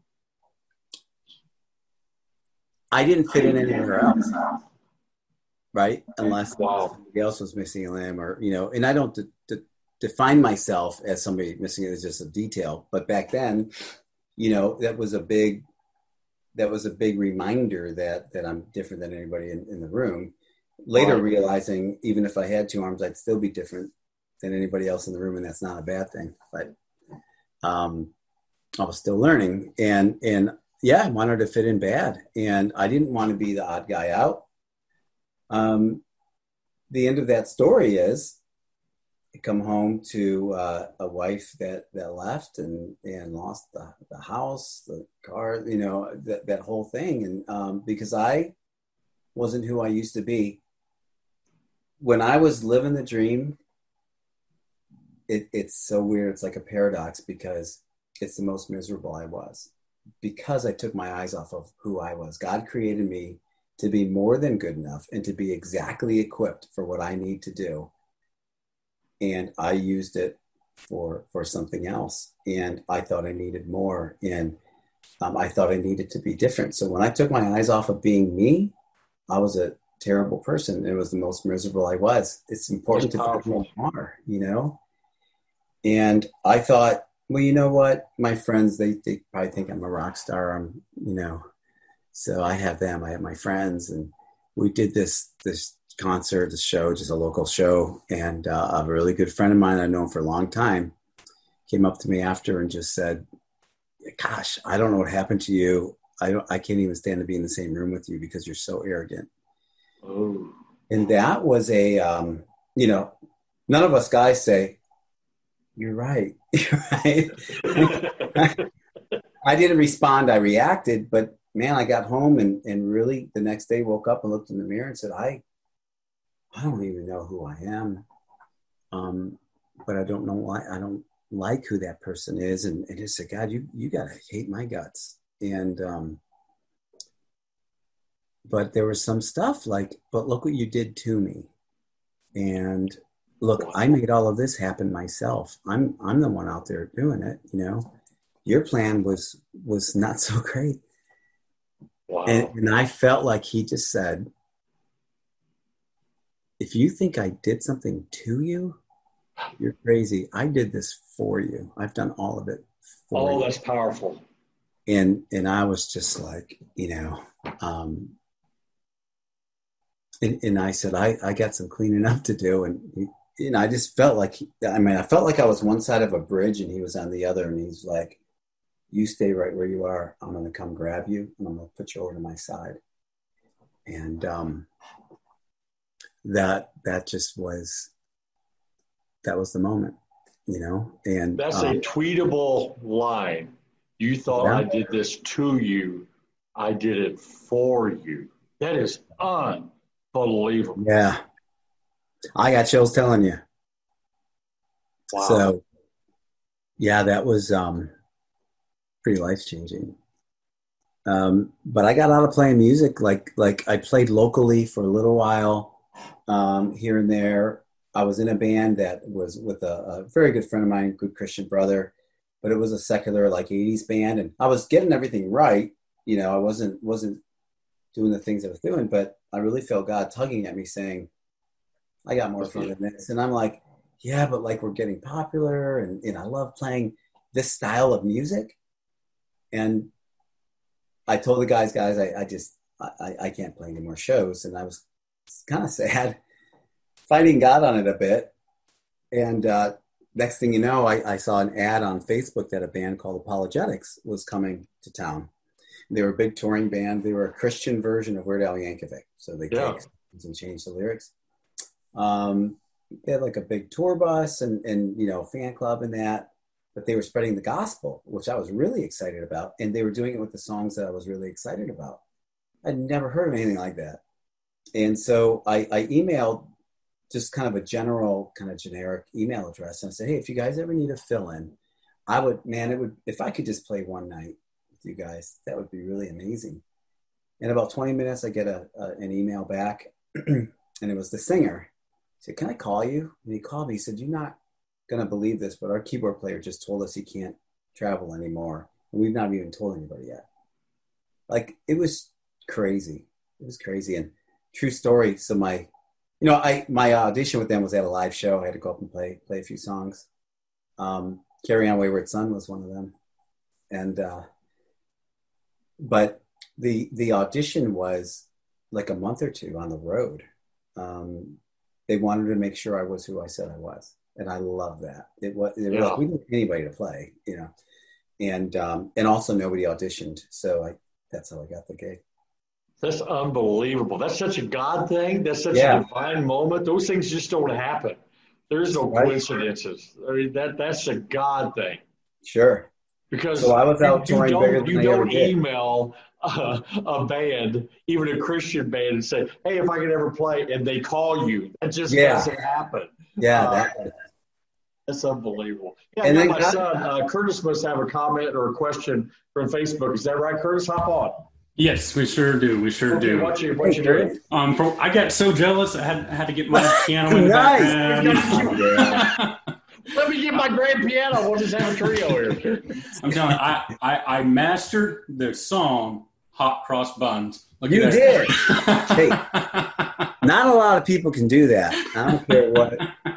I didn't fit in anywhere else. Right, unless wow. somebody else was missing a limb, or you know, and I don't de- de- define myself as somebody missing it as just a detail. But back then, you know, that was a big that was a big reminder that that I'm different than anybody in, in the room. Later Right. realizing even if I had two arms, I'd still be different than anybody else in the room, and that's not a bad thing. But um, I was still learning, and and yeah, I wanted to fit in bad, and I didn't want to be the odd guy out. Um, the end of that story is I come home to uh, a wife that, that left and, and lost the, the house, the car, you know, that, that whole thing. And um, because I wasn't who I used to be. When I was living the dream, it, it's so weird. It's like a paradox because it's the most miserable I was because I took my eyes off of who I was. God created me to be more than good enough and to be exactly equipped for what I need to do. And I used it for for something else. And I thought I needed more. And um, I thought I needed to be different. So when I took my eyes off of being me, I was a terrible person. It was the most miserable I was. It's important That's to powerful. think who you are, you know? And I thought, well, you know what? My friends, they, they probably think I'm a rock star. I'm, you know, so I have them, I have my friends. And we did this, this concert, this show, just a local show. And uh, a really good friend of mine I've known for a long time came up to me after and just said, gosh, I don't know what happened to you. I don't, I can't even stand to be in the same room with you because you're so arrogant. Oh. And that was a, um, you know, none of us guys say, you're right. You're right. I didn't respond. I reacted, but man, I got home and, and really the next day woke up and looked in the mirror and said, I, I don't even know who I am. Um, but I don't know why I don't like who that person is. And, and just said, God, you, you got to hate my guts. And, um, but there was some stuff like, but look what you did to me. And look, I made all of this happen myself. I'm, I'm the one out there doing it. You know, your plan was, was not so great. Wow. And, and I felt like he just said, if you think I did something to you, you're crazy. I did this for you. I've done all of it for Oh, you. that's powerful. And, and I was just like, you know, um, and, and I said, I, I got some cleaning up to do. And, he, you know, I just felt like, he, I mean, I felt like I was one side of a bridge and he was on the other. And he's like, you stay right where you are. I'm going to come grab you and I'm going to put you over to my side. And um, that, that just was, that was the moment, you know, and That's um, a tweetable line. You thought yeah. I did this to you. I did it for you. That is unbelievable. Yeah. I got chills telling you. Wow. So yeah, that was um, pretty life-changing. Um, but I got out of playing music. Like, like I played locally for a little while um, here and there. I was in a band that was with a, a very good friend of mine, good Christian brother, but it was a secular like eighties band. And I was getting everything right. You know, I wasn't, wasn't doing the things I was doing, but I really felt God tugging at me saying, I got more fun than this. And I'm like, yeah, but like we're getting popular and, and I love playing this style of music. And I told the guys, guys, I, I just, I, I can't play any more shows. And I was kind of sad, fighting God on it a bit. And uh, next thing you know, I, I saw an ad on Facebook that a band called Apologetics was coming to town. They were a big touring band. They were a Christian version of Weird Al Yankovic. So they Yeah. take songs and change the lyrics. Um, they had like a big tour bus and, and, you know, fan club and that, but they were spreading the gospel, which I was really excited about. And they were doing it with the songs that I was really excited about. I'd never heard of anything like that. And so I, I emailed just kind of a general, kind of generic email address. And I said, hey, if you guys ever need a fill in, I would, man, it would, if I could just play one night with you guys, that would be really amazing. In about twenty minutes, I get a, a an email back and it was the singer. He said, can I call you? And he called me. He said, you're not going to believe this, but our keyboard player just told us he can't travel anymore. And we've not even told anybody yet. Like, it was crazy. It was crazy. And true story. So my, you know, I, my audition with them was at a live show. I had to go up and play, play a few songs. Um, Carry On Wayward Son was one of them. And, uh, but the the audition was like a month or two on the road. Um, they wanted to make sure I was who I said I was, and I love that. It was, it was Yeah. we didn't have anybody to play, you know, and um, and also nobody auditioned, so I that's how I got the gig. That's unbelievable. That's such a God thing. That's such Yeah. a divine moment. Those things just don't happen. There's no Right. coincidences. I mean, that that's a God thing. Sure. Because So I was out you, you touring bigger don't, than you I ever don't did. email uh, a band, even a Christian band, and say, "Hey, if I could ever play," and they call you. That just Yeah. doesn't happen. Yeah, Uh, that, That's unbelievable. Yeah, And I then got my God- son uh, Curtis must have a comment or a question from Facebook. Is that right, Curtis? Hop on. Yes, we sure do. We sure Okay, do. what you what Hey, you doing? Um, for, I got so jealous, I had I had to get my piano in the Nice. background. yeah. Let me get my grand piano. We'll just have a trio here. I'm telling you, I, I, I mastered the song "Hot Cross Buns." Look You at did. that. Hey, not a lot of people can do that. I don't care what.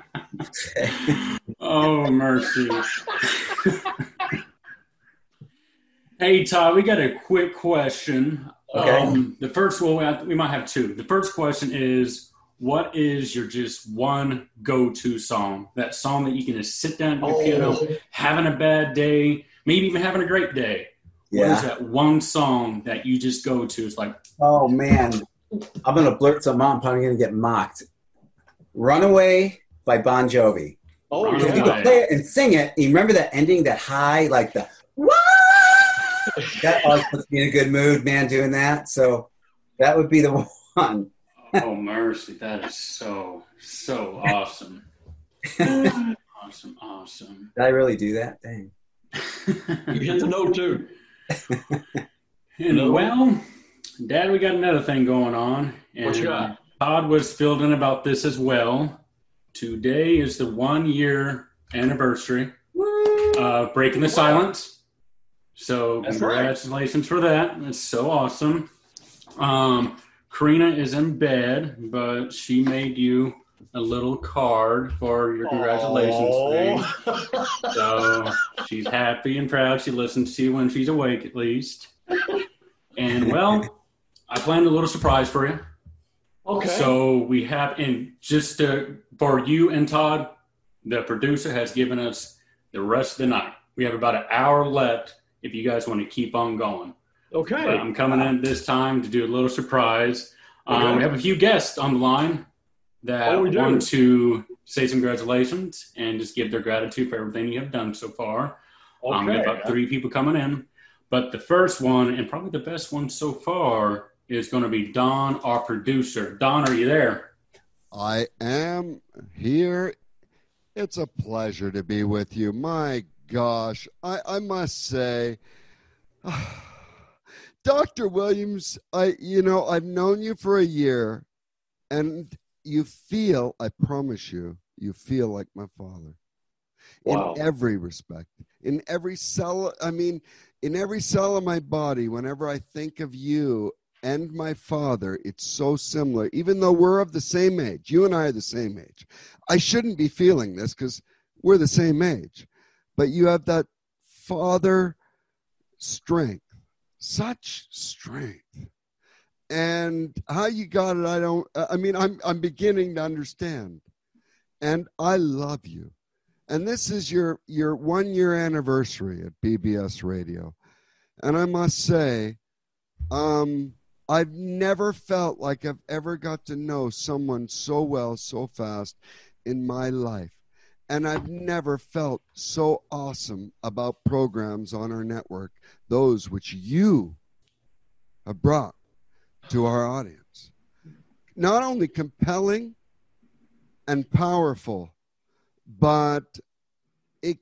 Oh, mercy. Hey, Todd, we got a quick question. Okay. Um, the first one, well, we might have two. The first question is, what is your just one go-to song? That song that you can just sit down at your Oh. piano, having a bad day, maybe even having a great day. What is Yeah. that one song that you just go to? It's like, Oh man, I'm gonna blurt something out. I'm probably gonna get mocked. "Runaway" by Bon Jovi. Oh, Runaway. You yeah. can play it and sing it. You remember that ending, that high, like the "Wah!" That always puts me in a good mood, man. Doing that, so that would be the one. oh, mercy. That is so, so awesome. Awesome, awesome. Did I really do that? Dang. You hit the note too. And well, Dad, we got another thing going on. And What you got? Todd was filled in about this as well. Today is the one year anniversary of Breaking the Silence. So That's right. congratulations for that. That's so awesome. Um, Karina is in bed, but she made you a little card for your congratulations thing. Oh. So she's happy and proud. She listens to you when she's awake, at least. And, well, I planned a little surprise for you. Okay. So we have, and just to, for you and Todd, the producer has given us the rest of the night. We have about an hour left if you guys want to keep on going. okay. But I'm coming in this time to do a little surprise. Um, Okay. we have a few guests on the line that Oh, we do. want to say some congratulations and just give their gratitude for everything you have done so far. Um, we have Okay. about three people coming in. But the first one, and probably the best one so far, is going to be Don, our producer. Don, are you there? I am here. It's a pleasure to be with you. My gosh, I, I must say, Doctor Williams, I you know, I've known you for a year, and you feel, I promise you, you feel like my father. Wow. In every respect. In every cell, I mean, in every cell of my body, whenever I think of you and my father, it's so similar, even though we're of the same age. You and I are the same age. I shouldn't be feeling this because we're the same age. But you have that father strength, such strength. And how you got it, I don't, I mean, I'm, I'm beginning to understand. And I love you. And this is your, your one year anniversary at B B S Radio. And I must say, um, I've never felt like I've ever got to know someone so well, so fast in my life. And I've never felt so awesome about programs on our network, those which you have brought to our audience. Not only compelling and powerful, but e-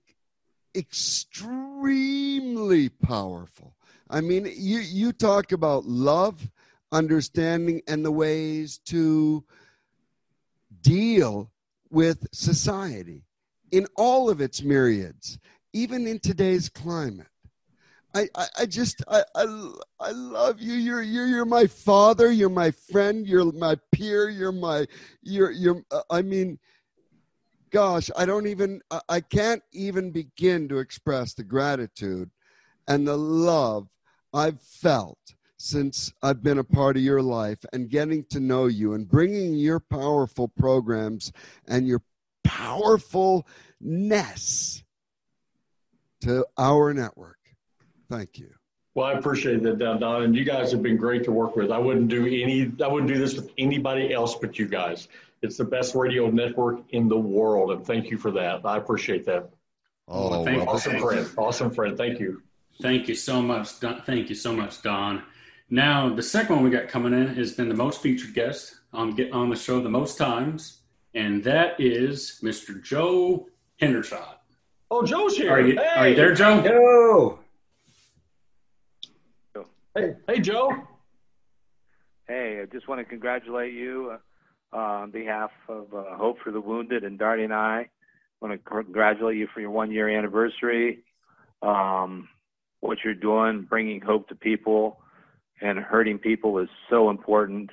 extremely powerful. I mean, you, you talk about love, understanding, and the ways to deal with society in all of its myriads, even in today's climate. I, I, I just, I, I, I love you. You're, you're, you're my father. You're my friend. You're my peer. You're my, you're, you're, uh, I mean, gosh, I don't even, I, I can't even begin to express the gratitude and the love I've felt since I've been a part of your life and getting to know you and bringing your powerful programs and your powerfulness to our network. Thank you. Well, I appreciate that, Don, and you guys have been great to work with. I wouldn't do any, I wouldn't do this with anybody else but you guys. It's the best radio network in the world, and thank you for that. I appreciate that. Oh, well, thank well, Awesome friend. Awesome friend. Thank you. Thank you so much. Don. Thank you so much, Don. Now, the second one we got coming in has been the most featured guest on get on the show the most times, and that is Mister Joe Hendershot. Oh, Joe's here. Are you, hey. are you there, Joe? Yo! Hey, hey, Joe. Hey, I just want to congratulate you uh, on behalf of uh, Hope for the Wounded, and Darty and I want to congratulate you for your one-year anniversary. Um, what you're doing, bringing hope to people and hurting people is so important.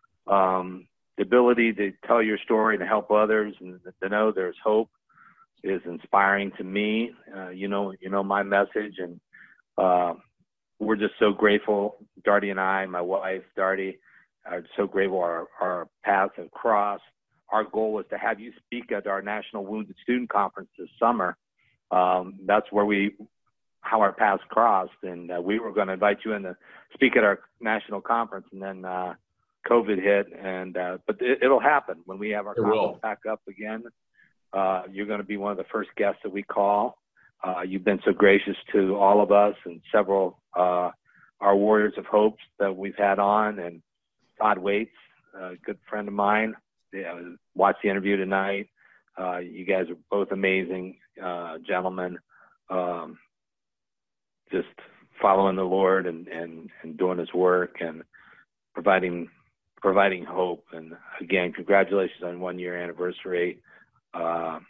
Um, the ability to tell your story and to help others and to know there's hope is inspiring to me. Uh, you know, you know my message, and uh, we're just so grateful. Darty and I, my wife Darty, are so grateful our, our paths have crossed. Our goal was to have you speak at our National Wounded Student Conference this summer. Um, that's where we, how our paths crossed, and uh, we were going to invite you in to speak at our national conference, and then uh, COVID hit, and uh, but it, it'll happen when we have our It conference will. back up again. Uh, you're going to be one of the first guests that we call. Uh, you've been so gracious to all of us and several uh, our Warriors of Hope that we've had on, and Todd Waits, a good friend of mine. Yeah, watched the interview tonight. Uh, you guys are both amazing uh, gentlemen, um, just following the Lord and, and, and doing His work and providing providing hope. And again, congratulations on one year anniversary. Uh,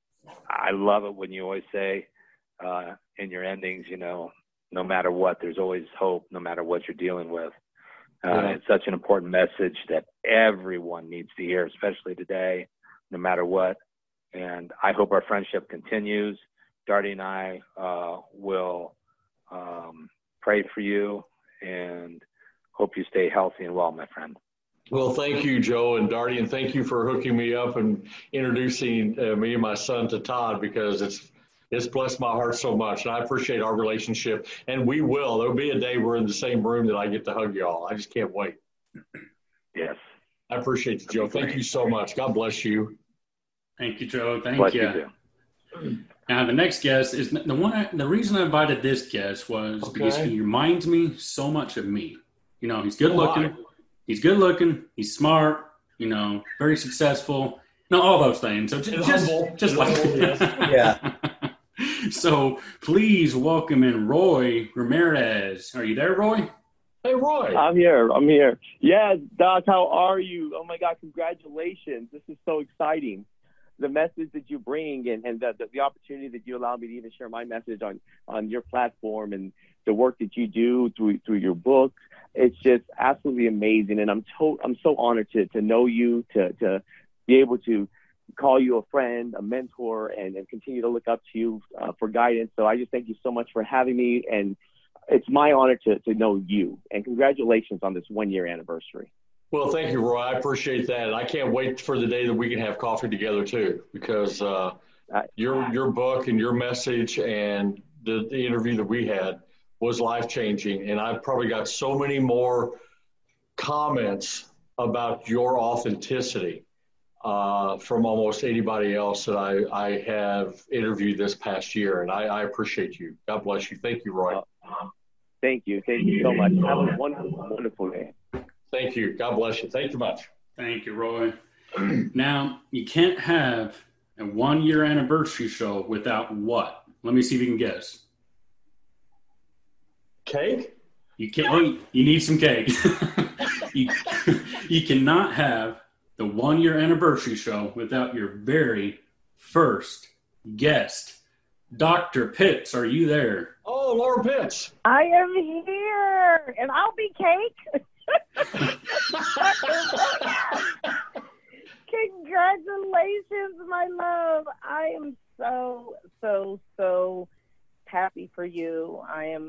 I love it when you always say uh, in your endings, you know, no matter what, there's always hope, no matter what you're dealing with. Uh, Yeah. It's such an important message that everyone needs to hear, especially today, no matter what. And I hope our friendship continues. Darty and I uh, will um, pray for you and hope you stay healthy and well, my friend. Well, thank you, Joe and Darty, and thank you for hooking me up and introducing uh, me and my son to Todd, because it's it's blessed my heart so much, and I appreciate our relationship. And we will. There'll be a day we're in the same room that I get to hug y'all. I just can't wait. Yes. I appreciate you, Joe. Thank you so much. God bless you. Thank you, Joe. Thank Bless you. you too. Now, the next guest is the one. I, the reason I invited this guest was Okay. because he reminds me so much of me. You know, he's good Oh, looking. my. He's good looking. He's smart. You know, very successful. No, all those things. So just, And just, humble. just And like humble, yes. Yeah. So please welcome in Roy Ramirez. Are you there, Roy? Hey, Roy. I'm here. I'm here. Yes, Doc, how are you? Oh, my God, congratulations. This is so exciting. The message that you bring and, and the, the, the opportunity that you allow me to even share my message on, on your platform and the work that you do through through your books. It's just absolutely amazing. And I'm to, I'm so honored to, to know you, to, to be able to call you a friend, a mentor, and, and continue to look up to you uh, for guidance. So I just thank you so much for having me. And it's my honor to, to know you. And congratulations on this one-year anniversary. Well, thank you, Roy. I appreciate that. And I can't wait for the day that we can have coffee together, too, because uh, your your book and your message and the, the interview that we had was life-changing. And I've probably got so many more comments about your authenticity uh, from almost anybody else that I, I have interviewed this past year. And I, I appreciate you. God bless you. Thank you, Roy. Thank you. Thank you so much. Have a wonderful, wonderful day. Thank you. God bless you. Thank you much. Thank you, Roy. Now, you can't have a one-year anniversary show without what? Let me see if you can guess. Cake? You can't. Oh, you need some cake. you, you cannot have the one-year anniversary show without your very first guest. Doctor Pitts, are you there? Oh, Laura Pitts. I am here, and I'll be cake. Congratulations, my love. I am so, so, so happy for you. I am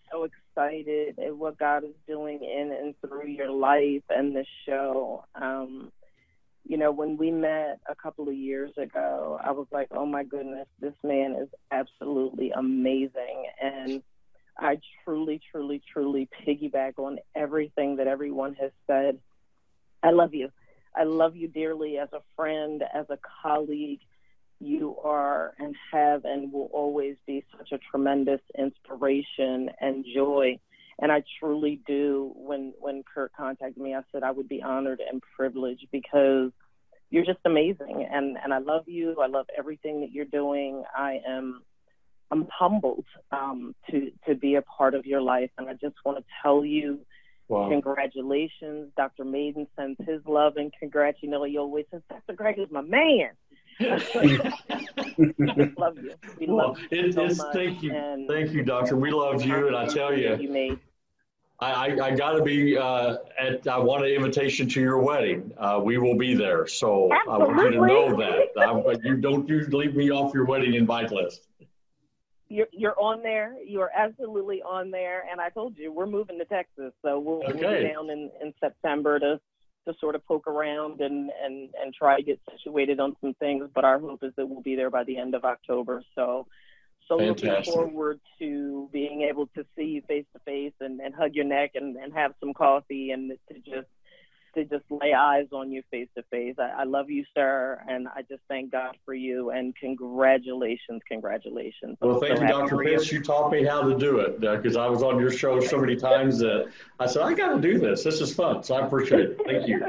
so excited at what God is doing in and through your life and the show. Um, you know, when we met a couple of years ago, I was like, oh my goodness, this man is absolutely amazing. And I truly, truly, truly piggyback on everything that everyone has said. I love you. I love you dearly as a friend, as a colleague. You are and have and will always be such a tremendous inspiration and joy. And I truly do. When when Kurt contacted me, I said I would be honored and privileged because you're just amazing. And, and I love you. I love everything that you're doing. I am I'm humbled um, to, to be a part of your life. And I just want to tell you, wow. Congratulations. Doctor Maiden sends his love and congrats. You know, he always says, Doctor Greg is my man. We love you. We well, love you it, so it's, much. Thank you. And thank you, Doctor. We love you. And I tell you, you made. I, I, I got to be uh, at, I want an invitation to your wedding. Uh, we will be there. So Absolutely. I want you to know that. I, but you don't you leave me off your wedding invite list. You're, you're on there. You are absolutely on there. And I told you, we're moving to Texas. So we'll, okay. we'll be down in, in September to, to sort of poke around and, and, and try to get situated on some things. But our hope is that we'll be there by the end of October. So, so Fantastic. Looking forward to being able to see you face to face and, and hug your neck and, and have some coffee and to just to just lay eyes on you face to face. I love you, sir, and I just thank God for you, and congratulations, congratulations. Well, I'm thank so you, happy Doctor for you. Pitts. You taught me how to do it because uh, I was on your show so many times that I said, I got to do this. This is fun, so I appreciate it. Thank you.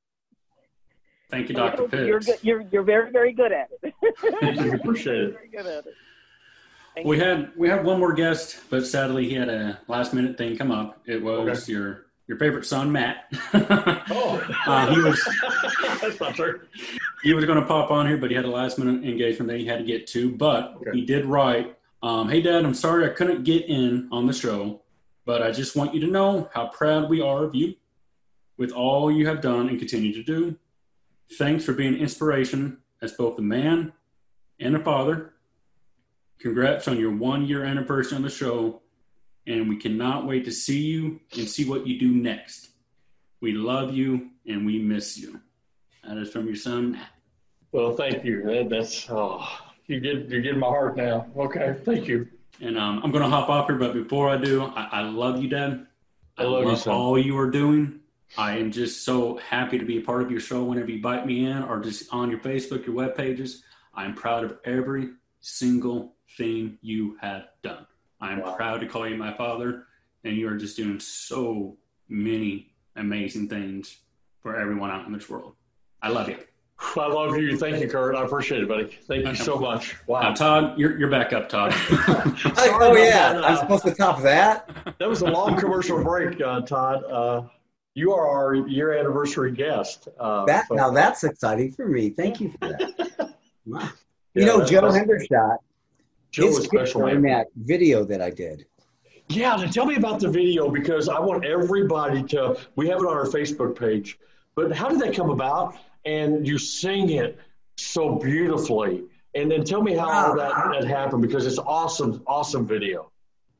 Thank you, Doctor Pitts. You're, good, you're, you're very, very good at it. Thank you. Appreciate it. Very good at it. Thank we you. had we had one more guest, but sadly he had a last minute thing come up. It was Okay. your your favorite son, Matt. Oh, uh, he was that's not true. he was going to pop on here, but he had a last minute engagement that he had to get to. But Okay. he did write, um, "Hey Dad, I'm sorry I couldn't get in on the show, but I just want you to know how proud we are of you with all you have done and continue to do. Thanks for being an inspiration as both a man and a father. Congrats on your one year anniversary on the show, and we cannot wait to see you and see what you do next. We love you and we miss you." That is from your son, Matt. Well, thank you. That, that's oh, you get you get my heart now. Okay, thank you. And um, I'm going to hop off here, but before I do, I, I love you, Dad. I love you, son. all you are doing. I am just so happy to be a part of your show whenever you bite me in or just on your Facebook, your web pages. I'm proud of every single thing you have done. I'm Wow. proud to call you my father, and you are just doing so many amazing things for everyone out in this world. I love you. I love you. Thank you, Kurt. I appreciate it, buddy. Thank you so much. Wow. Now, Todd, you're you're back up, Todd. Oh, yeah. that. I'm Uh, supposed to top that. that was a long commercial break, uh, Todd. Uh, you are our year anniversary guest. Uh, That so- now that's exciting for me. Thank you for that. Wow. Yeah, You know, that's- Joe that's- Hendershot, Joe his was special, kids are in man. that video that I did. Yeah, now tell me about the video because I want everybody to, we have it on our Facebook page, but how did that come about? And you sing it so beautifully. And then tell me how all that, that happened because it's awesome, awesome video.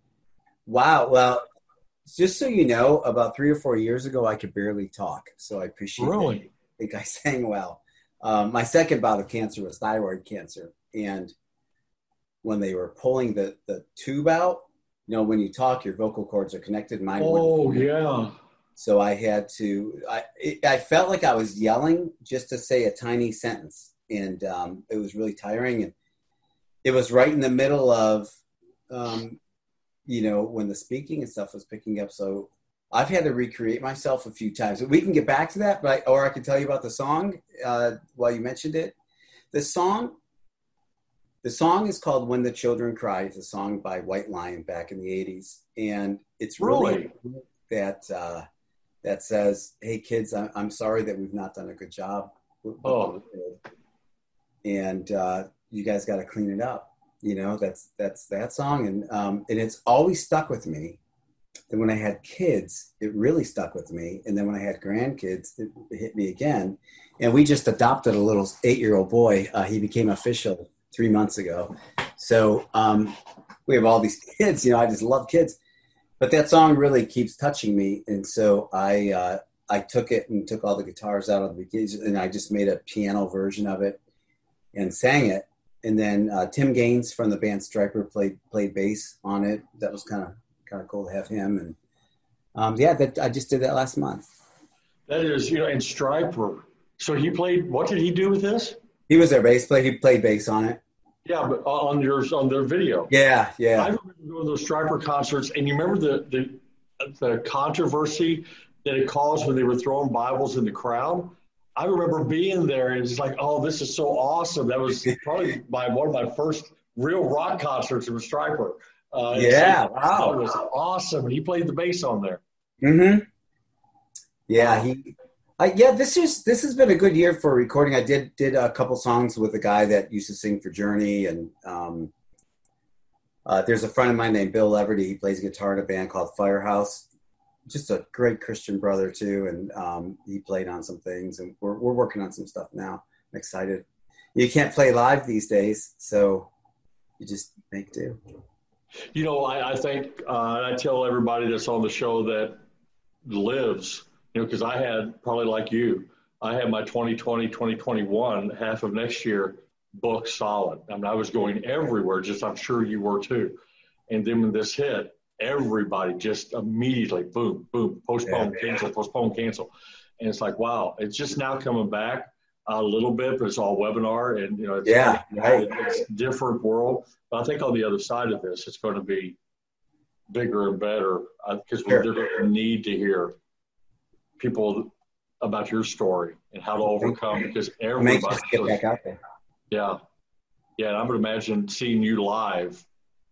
Wow. Well, just so you know, about three or four years ago, I could barely talk. So I appreciate Really? that. I think I sang well. Um, my second bout of cancer was thyroid cancer. And when they were pulling the, the tube out, you know, when you talk, your vocal cords are connected. Mine weren't. Oh, yeah. So I had to, I, it, I felt like I was yelling just to say a tiny sentence. And um, it was really tiring. And it was right in the middle of, um, you know, when the speaking and stuff was picking up. So I've had to recreate myself a few times. We can get back to that, but I, or I can tell you about the song uh, while you mentioned it. The song, the song is called "When the Children Cry." It's a song by White Lion back in the eighties, and it's really, Really? that uh, that says, "Hey kids, I'm, I'm sorry that we've not done a good job, Oh. and uh, you guys got to clean it up." You know, that's that's that song, and um, and it's always stuck with me. And when I had kids, it really stuck with me. And then when I had grandkids, it hit me again. And we just adopted a little eight-year-old boy. Uh, he became official three months ago. So um, we have all these kids. You know, I just love kids. but that song really keeps touching me. And so I, uh, I took it and took all the guitars out of the beginning, and I just made a piano version of it and sang it. And then uh, Tim Gaines from the band Striper played played bass on it. That was kind of kind of cool to have him. And um, yeah, that I just did that last month. That is, you know, and Striper. So he played. What did he do with this? He was their bass player. He played bass on it. Yeah, but on yours, on their video. Yeah, yeah. I remember going to those Striper concerts, and you remember the the the controversy that it caused when they were throwing Bibles in the crowd. I remember being there, and it's like, oh, this is so awesome. That was probably my one of my first real rock concerts with Striper. Uh, yeah, like, wow. It was awesome, and he played the bass on there. Mm-hmm. Yeah, he. I, yeah, this is this has been a good year for recording. I did did a couple songs with a guy that used to sing for Journey, and um, uh, there's a friend of mine named Bill Leverty. He plays guitar in a band called Firehouse. Just a great Christian brother too, and um, he played on some things, and we're we're working on some stuff now. I'm excited. You can't play live these days, so you just make do. You know, I, I think uh, I tell everybody that's on the show that lives, you know, because I had probably like you, I had my twenty twenty, twenty twenty-one, half of next year booked solid. I mean, I was going everywhere, just I'm sure you were too. And then when this hit, everybody just immediately, boom, boom, postpone, yeah, cancel, postpone, cancel. And it's like, wow, it's just now coming back a little bit, but it's all webinar. And, you know, it's, yeah, right. it's a different world. But I think on the other side of this, it's going to be bigger and better because uh, sure. we're going to need to hear people about your story and how to overcome, because everybody get back out there. Yeah. Yeah. And I would imagine seeing you live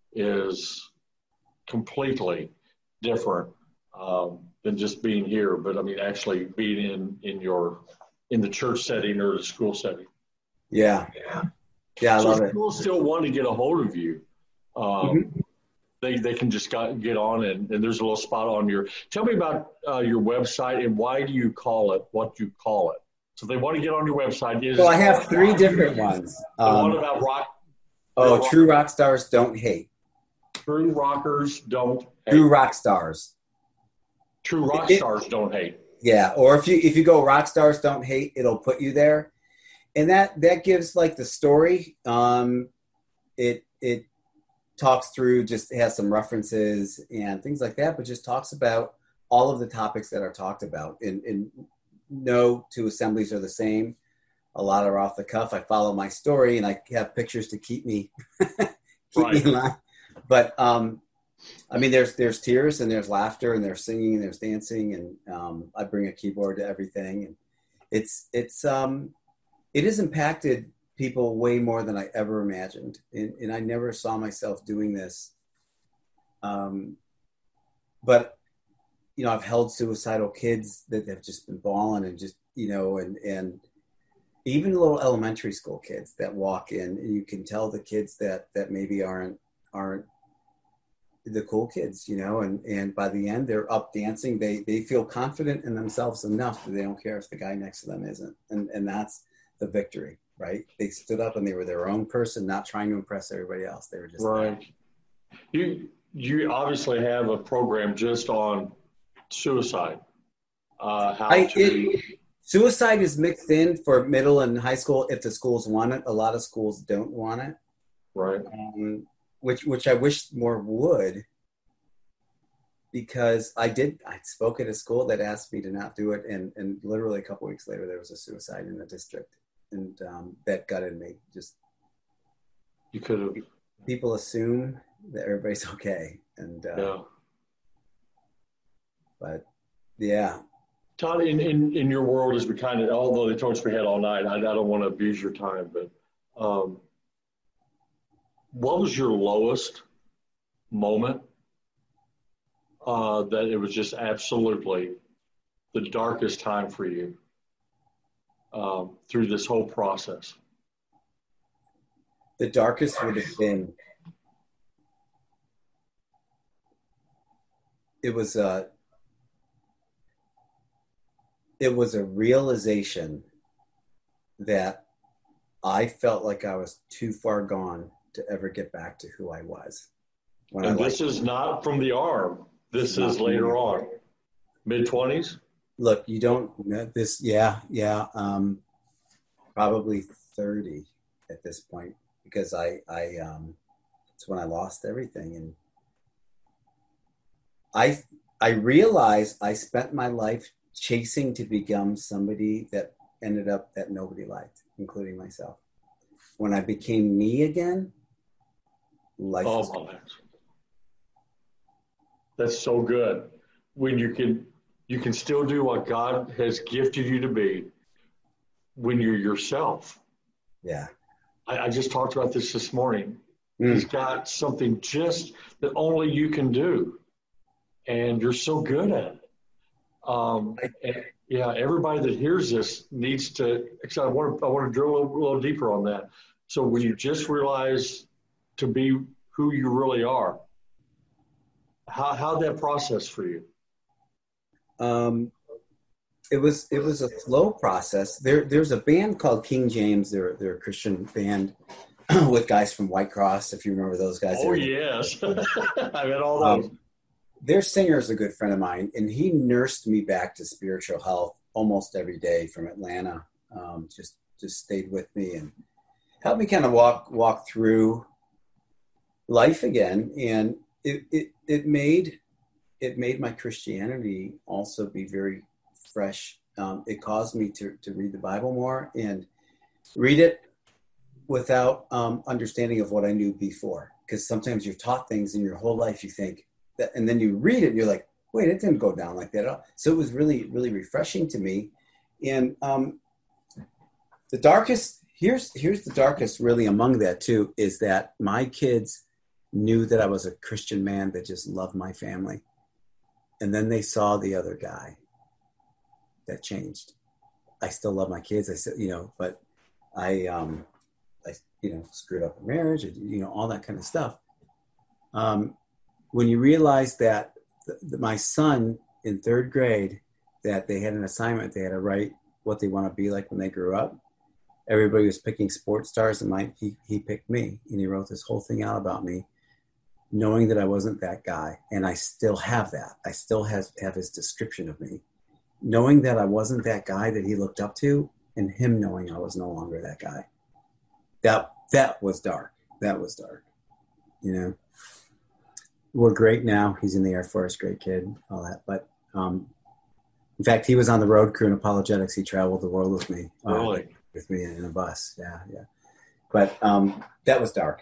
is completely different um, than just being here, but I mean, actually being in, in your, in the church setting or the school setting. Yeah. Yeah. Yeah. I so love if it. People still want to get a hold of you. Um, mm-hmm. They, they can just got, get on and, and there's a little spot on your, tell me about uh, your website and why do you call it what you call it? So they want to get on your website. Is well, I have three different ones. The um, one about rock. Oh, rock, True Rock Stars Don't Hate. True rockers don't hate. True rock stars. True rock it, stars don't hate. Yeah, or if you if you go rock stars don't hate, it'll put you there, and that that gives like the story. Um, it it talks through, just has some references and things like that, but just talks about all of the topics that are talked about. And, and no two assemblies are the same. A lot are off the cuff. I follow my story, and I have pictures to keep me keep right. me in line. But um, I mean, there's there's tears and there's laughter and there's singing and there's dancing, and um, I bring a keyboard to everything, and it's it's um, it has impacted people way more than I ever imagined, and, and I never saw myself doing this. Um, but you know, I've held suicidal kids that have just been bawling and just you know, and and even little elementary school kids that walk in, and you can tell the kids that that maybe aren't aren't the cool kids, you know, and, and by the end they're up dancing. They, they feel confident in themselves enough that they don't care if the guy next to them isn't. And, and that's the victory, right? They stood up and they were their own person, not trying to impress everybody else. They were just right. You, you obviously have a program just on suicide. Uh, how I, to it, suicide is mixed in for middle and high school. If the schools want it, a lot of schools don't want it. Right. Um, which which I wish more would, because I did, I spoke at a school that asked me to not do it, and, and literally a couple weeks later there was a suicide in the district, and um, that gutted me. Just you could have. People assume that everybody's okay, and uh, yeah. But yeah. Todd, in, in, in your world, as we kind of, although they told us we had all night, I, I don't want to abuse your time, but um, what was your lowest moment uh, that it was just absolutely the darkest time for you um, through this whole process? The darkest would have been, it was a, it was a realization that I felt like I was too far gone to ever get back to who I was. When and I this is not from the arm. This is later on, mid twenties. Look, you don't this. Yeah, yeah. Um, probably thirty at this point, because I, I, um, it's when I lost everything, and I, I realized I spent my life chasing to become somebody that ended up that nobody liked, including myself. When I became me again, life. Oh, was my that's so good. When you can, you can still do what God has gifted you to be when you're yourself. Yeah. I, I just talked about this this morning. Mm. He's got something just that only you can do, and you're so good at it. Um, and, yeah, everybody that hears this needs to. Actually, I want to. I want to drill a little, a little deeper on that. So when you just realize to be who you really are, how how'd that process for you? Um, it was it was a slow process. There there's a band called King James. They're they're a Christian band with guys from White Cross. If you remember those guys. Oh yes, I've had all those. Um, their singer is a good friend of mine, and he nursed me back to spiritual health almost every day from Atlanta. Um, just just stayed with me and helped me kind of walk walk through life again. And it it it made it made my Christianity also be very fresh. Um, it caused me to to read the Bible more and read it without um, understanding of what I knew before. Because sometimes you're taught things in your whole life, you think that, and then you read it and you're like, wait, it didn't go down like that at all. So it was really, really refreshing to me. And um, the darkest, here's here's the darkest really among that too, is that my kids knew that I was a Christian man that just loved my family. And then they saw the other guy that changed. I still love my kids. I still, you know, but I, um, I, you know, screwed up a marriage, and, you know, all that kind of stuff. Um, when you realize that th- th- my son in third grade, that they had an assignment, they had to write what they want to be like when they grew up. Everybody was picking sports stars, and my, he, he picked me, and he wrote this whole thing out about me, knowing that I wasn't that guy. And I still have that. I still have, have his description of me, knowing that I wasn't that guy that he looked up to, and him knowing I was no longer that guy. That, that was dark. That was dark. You know, we're great now. He's in the Air Force, great kid, all that. But, um, in fact, he was on the road crew in apologetics. He traveled the world with me. Really? Uh, with me in a bus. Yeah, yeah. But um, that was dark.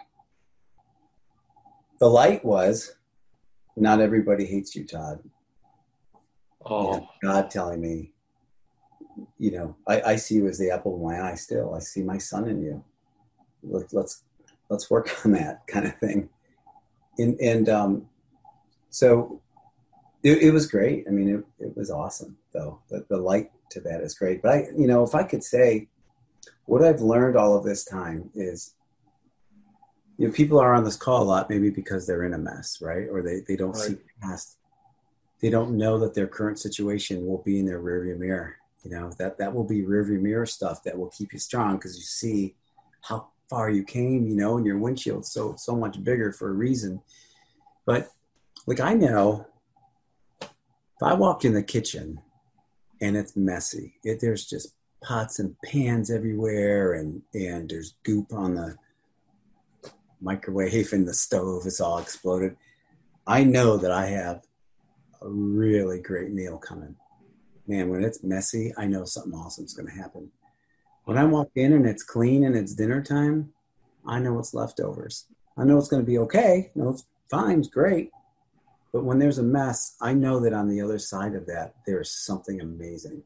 The light was, not everybody hates you, Todd. Oh. You know, God telling me, you know, I, I see you as the apple of my eye still. I see my son in you. Let, let's let's work on that kind of thing. And, and um, so it, it was great. I mean, it, it was awesome, though. The, the light to that is great. But, I, you know, if I could say what I've learned all of this time is, you know, people are on this call a lot, maybe because they're in a mess, right? Or they, they don't Right. see past. They don't know that their current situation will be in their rearview mirror. You know, that, that will be rearview mirror stuff that will keep you strong, because you see how far you came, you know, and your windshield's so, so much bigger for a reason. But like, I know if I walk in the kitchen and it's messy, it, there's just pots and pans everywhere, and, and there's goop on the microwave and the stove is all exploded. I know that I have a really great meal coming. Man, when it's messy, I know something awesome's going to happen. When I walk in and it's clean and it's dinner time, I know it's leftovers. I know it's going to be okay. No, it's fine, it's great. But when there's a mess, I know that on the other side of that, there's something amazing.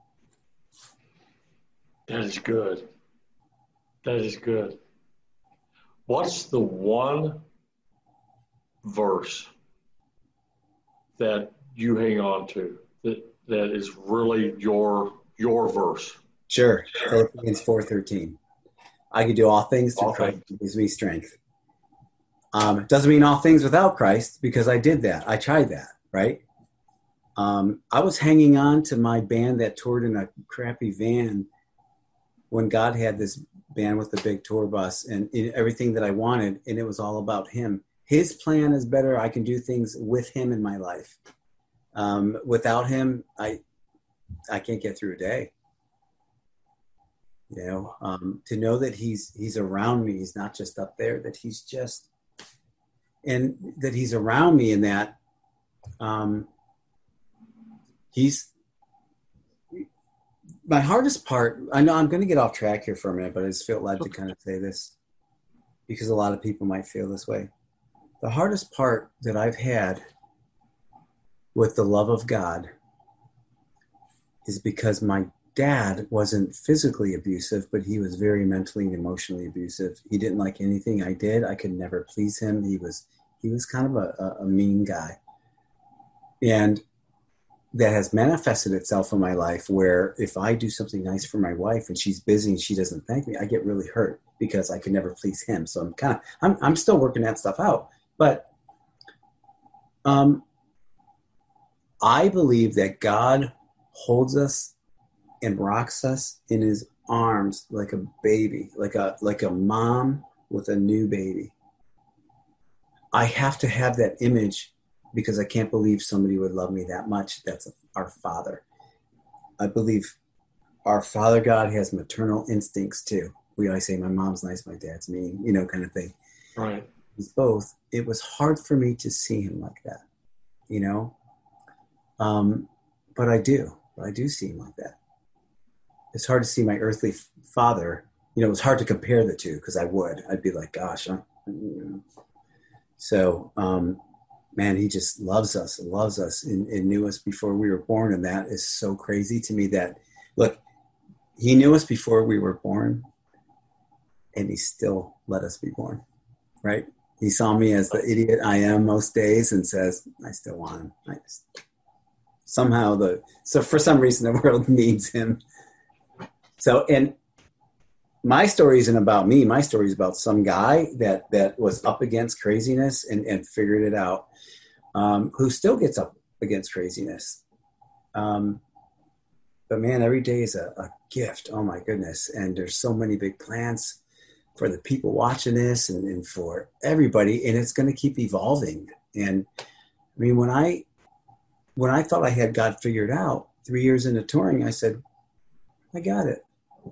That is good. That is good. What's the one verse that you hang on to that that is really your your verse? Sure. Philippians four thirteen. I can do all things through Okay. Christ who gives me strength. Um, it doesn't mean all things without Christ, because I did that. I tried that, right? Um, I was hanging on to my band that toured in a crappy van when God had this band with the big tour bus and it, everything that I wanted, and it was all about him. His plan is better. I can do things with him in my life. Um, without him, I I can't get through a day. You know, um, to know that he's he's around me, he's not just up there, that he's just, and that he's around me, and that um, he's my hardest part. I know I'm going to get off track here for a minute, but I just felt led to kind of say this because a lot of people might feel this way. The hardest part that I've had with the love of God is because my dad wasn't physically abusive, but he was very mentally and emotionally abusive. He didn't like anything I did. I could never please him. He was he was kind of a, a mean guy. And that has manifested itself in my life where if I do something nice for my wife and she's busy and she doesn't thank me, I get really hurt because I could never please him. So I'm kind of, I'm, I'm still working that stuff out. But um, I believe that God holds us and rocks us in his arms like a baby, like a like a mom with a new baby. I have to have that image because I can't believe somebody would love me that much. That's our Father. I believe our Father God has maternal instincts too. We always say, my mom's nice, my dad's mean, you know, kind of thing. Right. He's both. It was hard for me to see him like that, you know? Um, but I do. I do see him like that. It's hard to see my earthly f- father. You know, it was hard to compare the two because I would. I'd be like, gosh. I'm, you know. So, um, man, he just loves us and loves us and, and knew us before we were born. And that is so crazy to me that, look, he knew us before we were born and he still let us be born, right? He saw me as the idiot I am most days and says, I still want him. I just, somehow the, so for some reason the world needs him. So, and my story isn't about me. My story is about some guy that, that was up against craziness and, and figured it out, um, who still gets up against craziness. Um, but man, every day is a, a gift. Oh my goodness. And there's so many big plans for the people watching this and, and for everybody. And it's going to keep evolving. And I mean, when I, when I thought I had God figured out three years into touring, I said, I got it.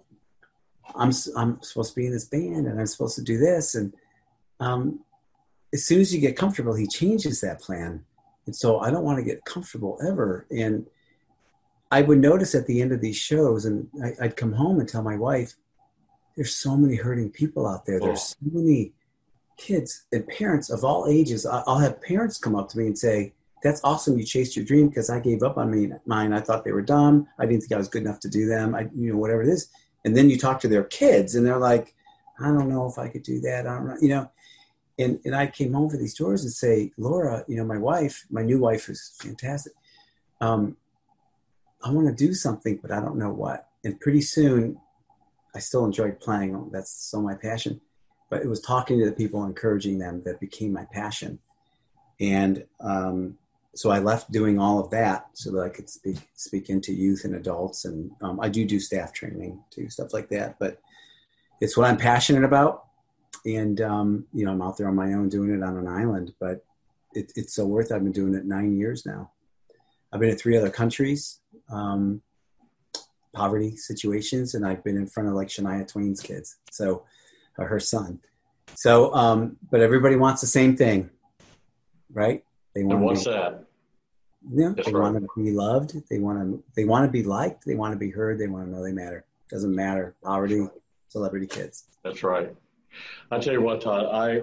I'm I'm supposed to be in this band and I'm supposed to do this. And um, as soon as you get comfortable, he changes that plan. And so I don't want to get comfortable ever. And I would notice at the end of these shows, and I, I'd come home and tell my wife, there's so many hurting people out there. There's so many kids and parents of all ages. I'll have parents come up to me and say, that's awesome. You chased your dream because I gave up on me, mine. I thought they were dumb. I didn't think I was good enough to do them. I, you know, whatever it is. And then you talk to their kids and they're like, I don't know if I could do that. I don't know, you know, and, and I came home for these tours and say, Laura, you know, my wife, my new wife is fantastic. Um, I want to do something, but I don't know what. And pretty soon I still enjoyed playing. That's still my passion, but it was talking to the people, encouraging them that became my passion. And, um, so I left doing all of that so that I could speak speak into youth and adults. And um, I do do staff training too, stuff like that. But it's what I'm passionate about. And, um, you know, I'm out there on my own doing it on an island. But it, it's so worth it. I've been doing it nine years now. I've been in three other countries, um, poverty situations. And I've been in front of like Shania Twain's kids, so uh, her son. So, um, but everybody wants the same thing, right? They want and what's to be, that? Yeah, That's they right. want to be loved. They want to. They want to be liked. They want to be heard. They want to know they matter. Doesn't matter. Poverty, celebrity kids. That's right. I tell you what, Todd. I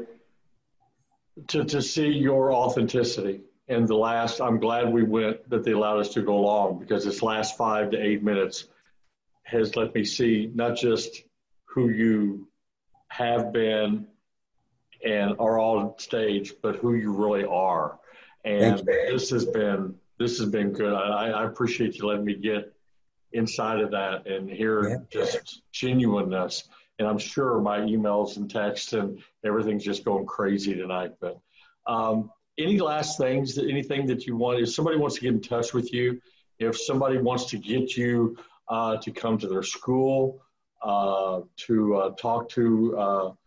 to to see your authenticity and the last. I'm glad we went that they allowed us to go long because this last five to eight minutes has let me see not just who you have been and are on stage, but who you really are. And this has been this has been good. I, I appreciate you letting me get inside of that and hear yeah. just genuineness. And I'm sure my emails and texts and everything's just going crazy tonight. But um, any last things, that anything that you want, if somebody wants to get in touch with you, if somebody wants to get you uh, to come to their school, uh, to uh, talk to uh,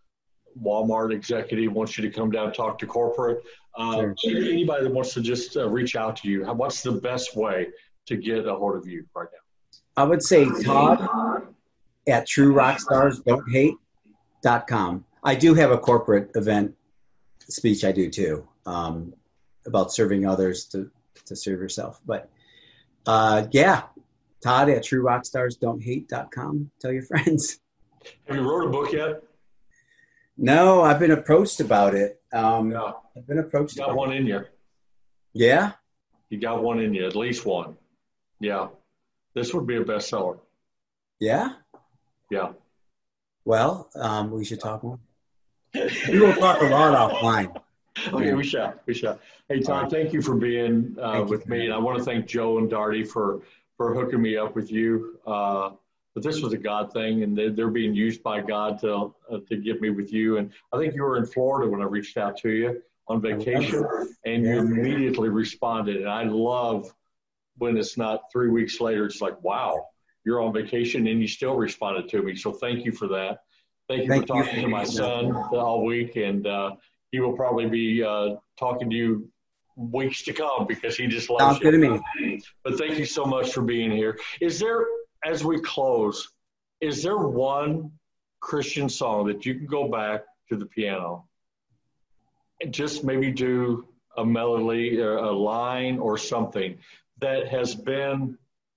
Walmart executive wants you to come down and talk to corporate. Uh, Sure. Anybody that wants to just uh, reach out to you, what's the best way to get a hold of you right now? I would say Todd at true rock stars don't hate dot com. I do have a corporate event speech I do too, um, about serving others to, to serve yourself. But uh, yeah, Todd at true rock stars don't hate dot com. Tell your friends. Have you wrote a book yet? No, I've been approached about it. Um, Yeah. I've been approached You got about one it. in you. Yeah? You got one in you, at least one. Yeah. This would be a bestseller. Yeah? Yeah. Well, um, we should talk more. We will talk a lot offline. Okay, Yeah. we shall. We shall. Hey, Todd, All right. thank you for being uh, Thank you. with me. And I want to thank Joe and Darty for, for hooking me up with you. Uh, but this was a God thing, and they're, they're being used by God to uh, to get me with you. And I think you were in Florida when I reached out to you on vacation, and you Yeah. immediately responded. And I love when it's not three weeks later. It's like, wow, you're on vacation, and you still responded to me. So thank you for that. Thank you Thank for you talking for to my reaching son all week, and uh, he will probably be uh, talking to you weeks to come because he just loves Sounds you. good to me. But thank you so much for being here. Is there, as we close, is there one Christian song that you can go back to the piano and just maybe do a melody or a line or something that has been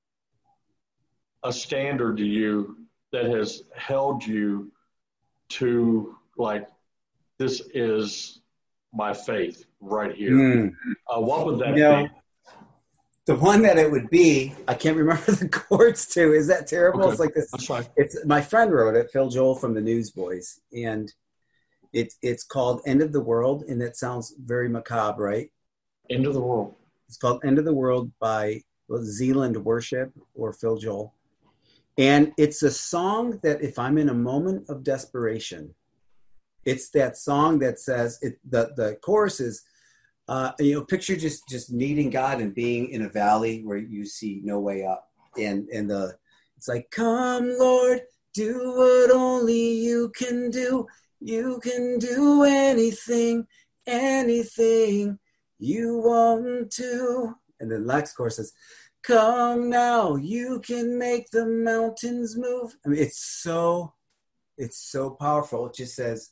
a standard to you, that has held you to, like, this is my faith right here? Mm. Uh, what would that You know, be? the one that it would be, I can't remember the chords to. Is that terrible? Okay. It's like this. That's fine. It's my friend wrote it, Phil Joel from the Newsboys, and it's it's called "End of the World," and it sounds very macabre, right? End of the world. It's called "End of the World" by Zealand Worship or Phil Joel, and it's a song that if I'm in a moment of desperation, it's that song that says it. The the chorus is. Uh, you know, picture just just needing God and being in a valley where you see no way up, and and the it's like, come Lord, do what only you can do. You can do anything, anything you want to. And the next chorus says, come now, you can make the mountains move. I mean, it's so it's so powerful. It just says,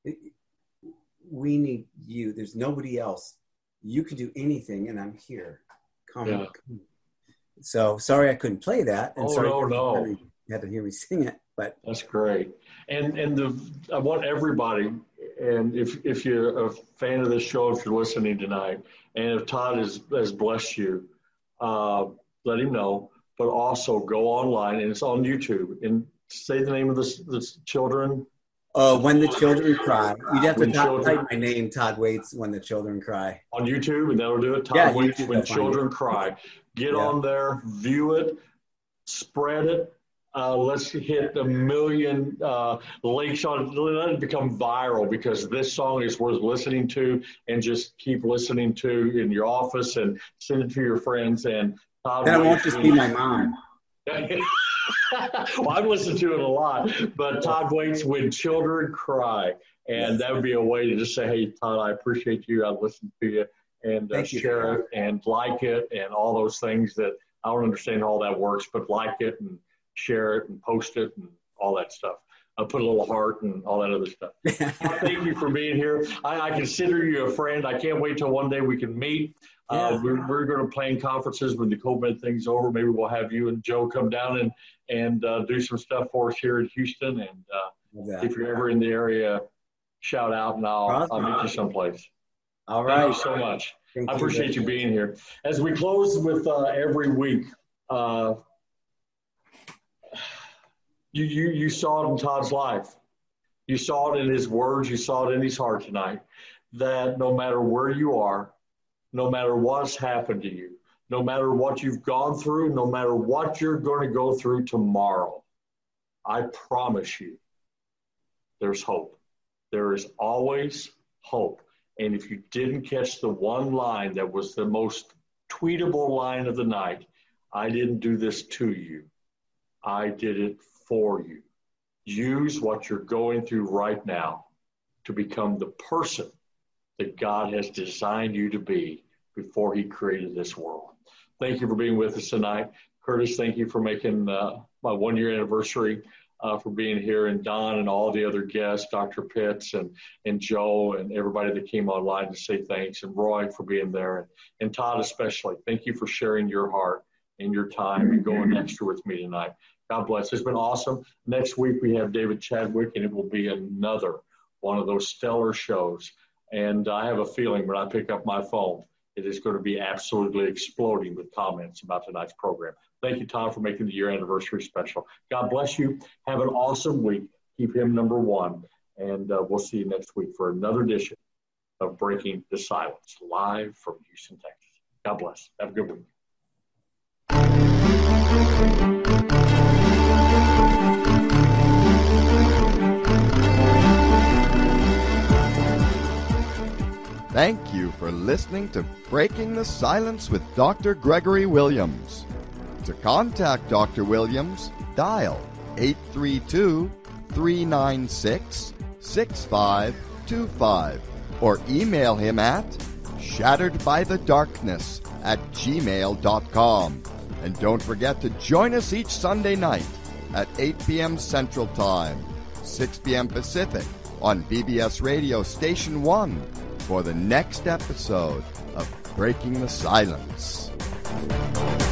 we need you. There's nobody else. You can do anything, and I'm here. Come. Yeah. come. So sorry I couldn't play that. And Oh, sorry no, no. you had to hear me sing it. But That's great. And and the I want everybody, and if if you're a fan of this show, if you're listening tonight, and if Todd has, has blessed you, uh, let him know. But also go online, and it's on YouTube. And say the name of the, the children. uh, When the Children Cry. You'd have to When type Children- type my name, Todd Waits, When the Children Cry. On YouTube, and that'll do it. Todd Yeah, Waits, YouTube When will find Children it. Cry. Get Yeah. on there, view it, spread it. Uh, let's hit a million uh, links on it. Let it become viral, because this song is worth listening to, and just keep listening to in your office and send it to your friends. And Todd Then it won't Waits, just be my mom. well, I've listened to it a lot, but Todd Waits, When Children Cry. And that would be a way to just say, hey, Todd, I appreciate you. I've listened to you, and uh, Thank you. share it and like it and all those things that I don't understand how all that works, but like it and share it and post it and all that stuff. I put a little heart and all that other stuff. Thank you for being here. I, I consider you a friend. I can't wait till one day we can meet. Uh, Yeah. we're we're going to plan conferences when the COVID thing's over. Maybe we'll have you and Joe come down and and uh, do some stuff for us here in Houston. And uh, Love that. if you're ever in the area, shout out, and I'll Awesome. I'll meet you someplace. All Thank right. you so much. Thank I appreciate you being here. As we close with uh, every week, uh, you, you you saw it in Todd's life. You saw it in his words. You saw it in his heart tonight. That no matter where you are, no matter what's happened to you, no matter what you've gone through, no matter what you're going to go through tomorrow, I promise you, there's hope. There is always hope. And if you didn't catch the one line that was the most tweetable line of the night, I didn't do this to you. I did it for you. Use what you're going through right now to become the person that God has designed you to be before he created this world. Thank you for being with us tonight. Curtis, thank you for making uh, my one-year anniversary, uh, for being here, and Don and all the other guests, Doctor Pitts and, and Joe and everybody that came online to say thanks, and Roy for being there, and, and Todd especially. Thank you for sharing your heart and your time and going extra with me tonight. God bless. It's been awesome. Next week we have David Chadwick, and it will be another one of those stellar shows. And I have a feeling when I pick up my phone, it is going to be absolutely exploding with comments about tonight's program. Thank you, Tom, for making the year anniversary special. God bless you. Have an awesome week. Keep him number one. And uh, we'll see you next week for another edition of Breaking the Silence, live from Houston, Texas. God bless. Have a good week. Thank you for listening to Breaking the Silence with Doctor Gregory Williams. To contact Doctor Williams, dial eight three two, three nine six, six five two five or email him at shatteredbythedarkness at gmail dot com. And don't forget to join us each Sunday night at eight p.m. Central Time, six p.m. Pacific on B B S Radio Station one for the next episode of Breaking the Silence.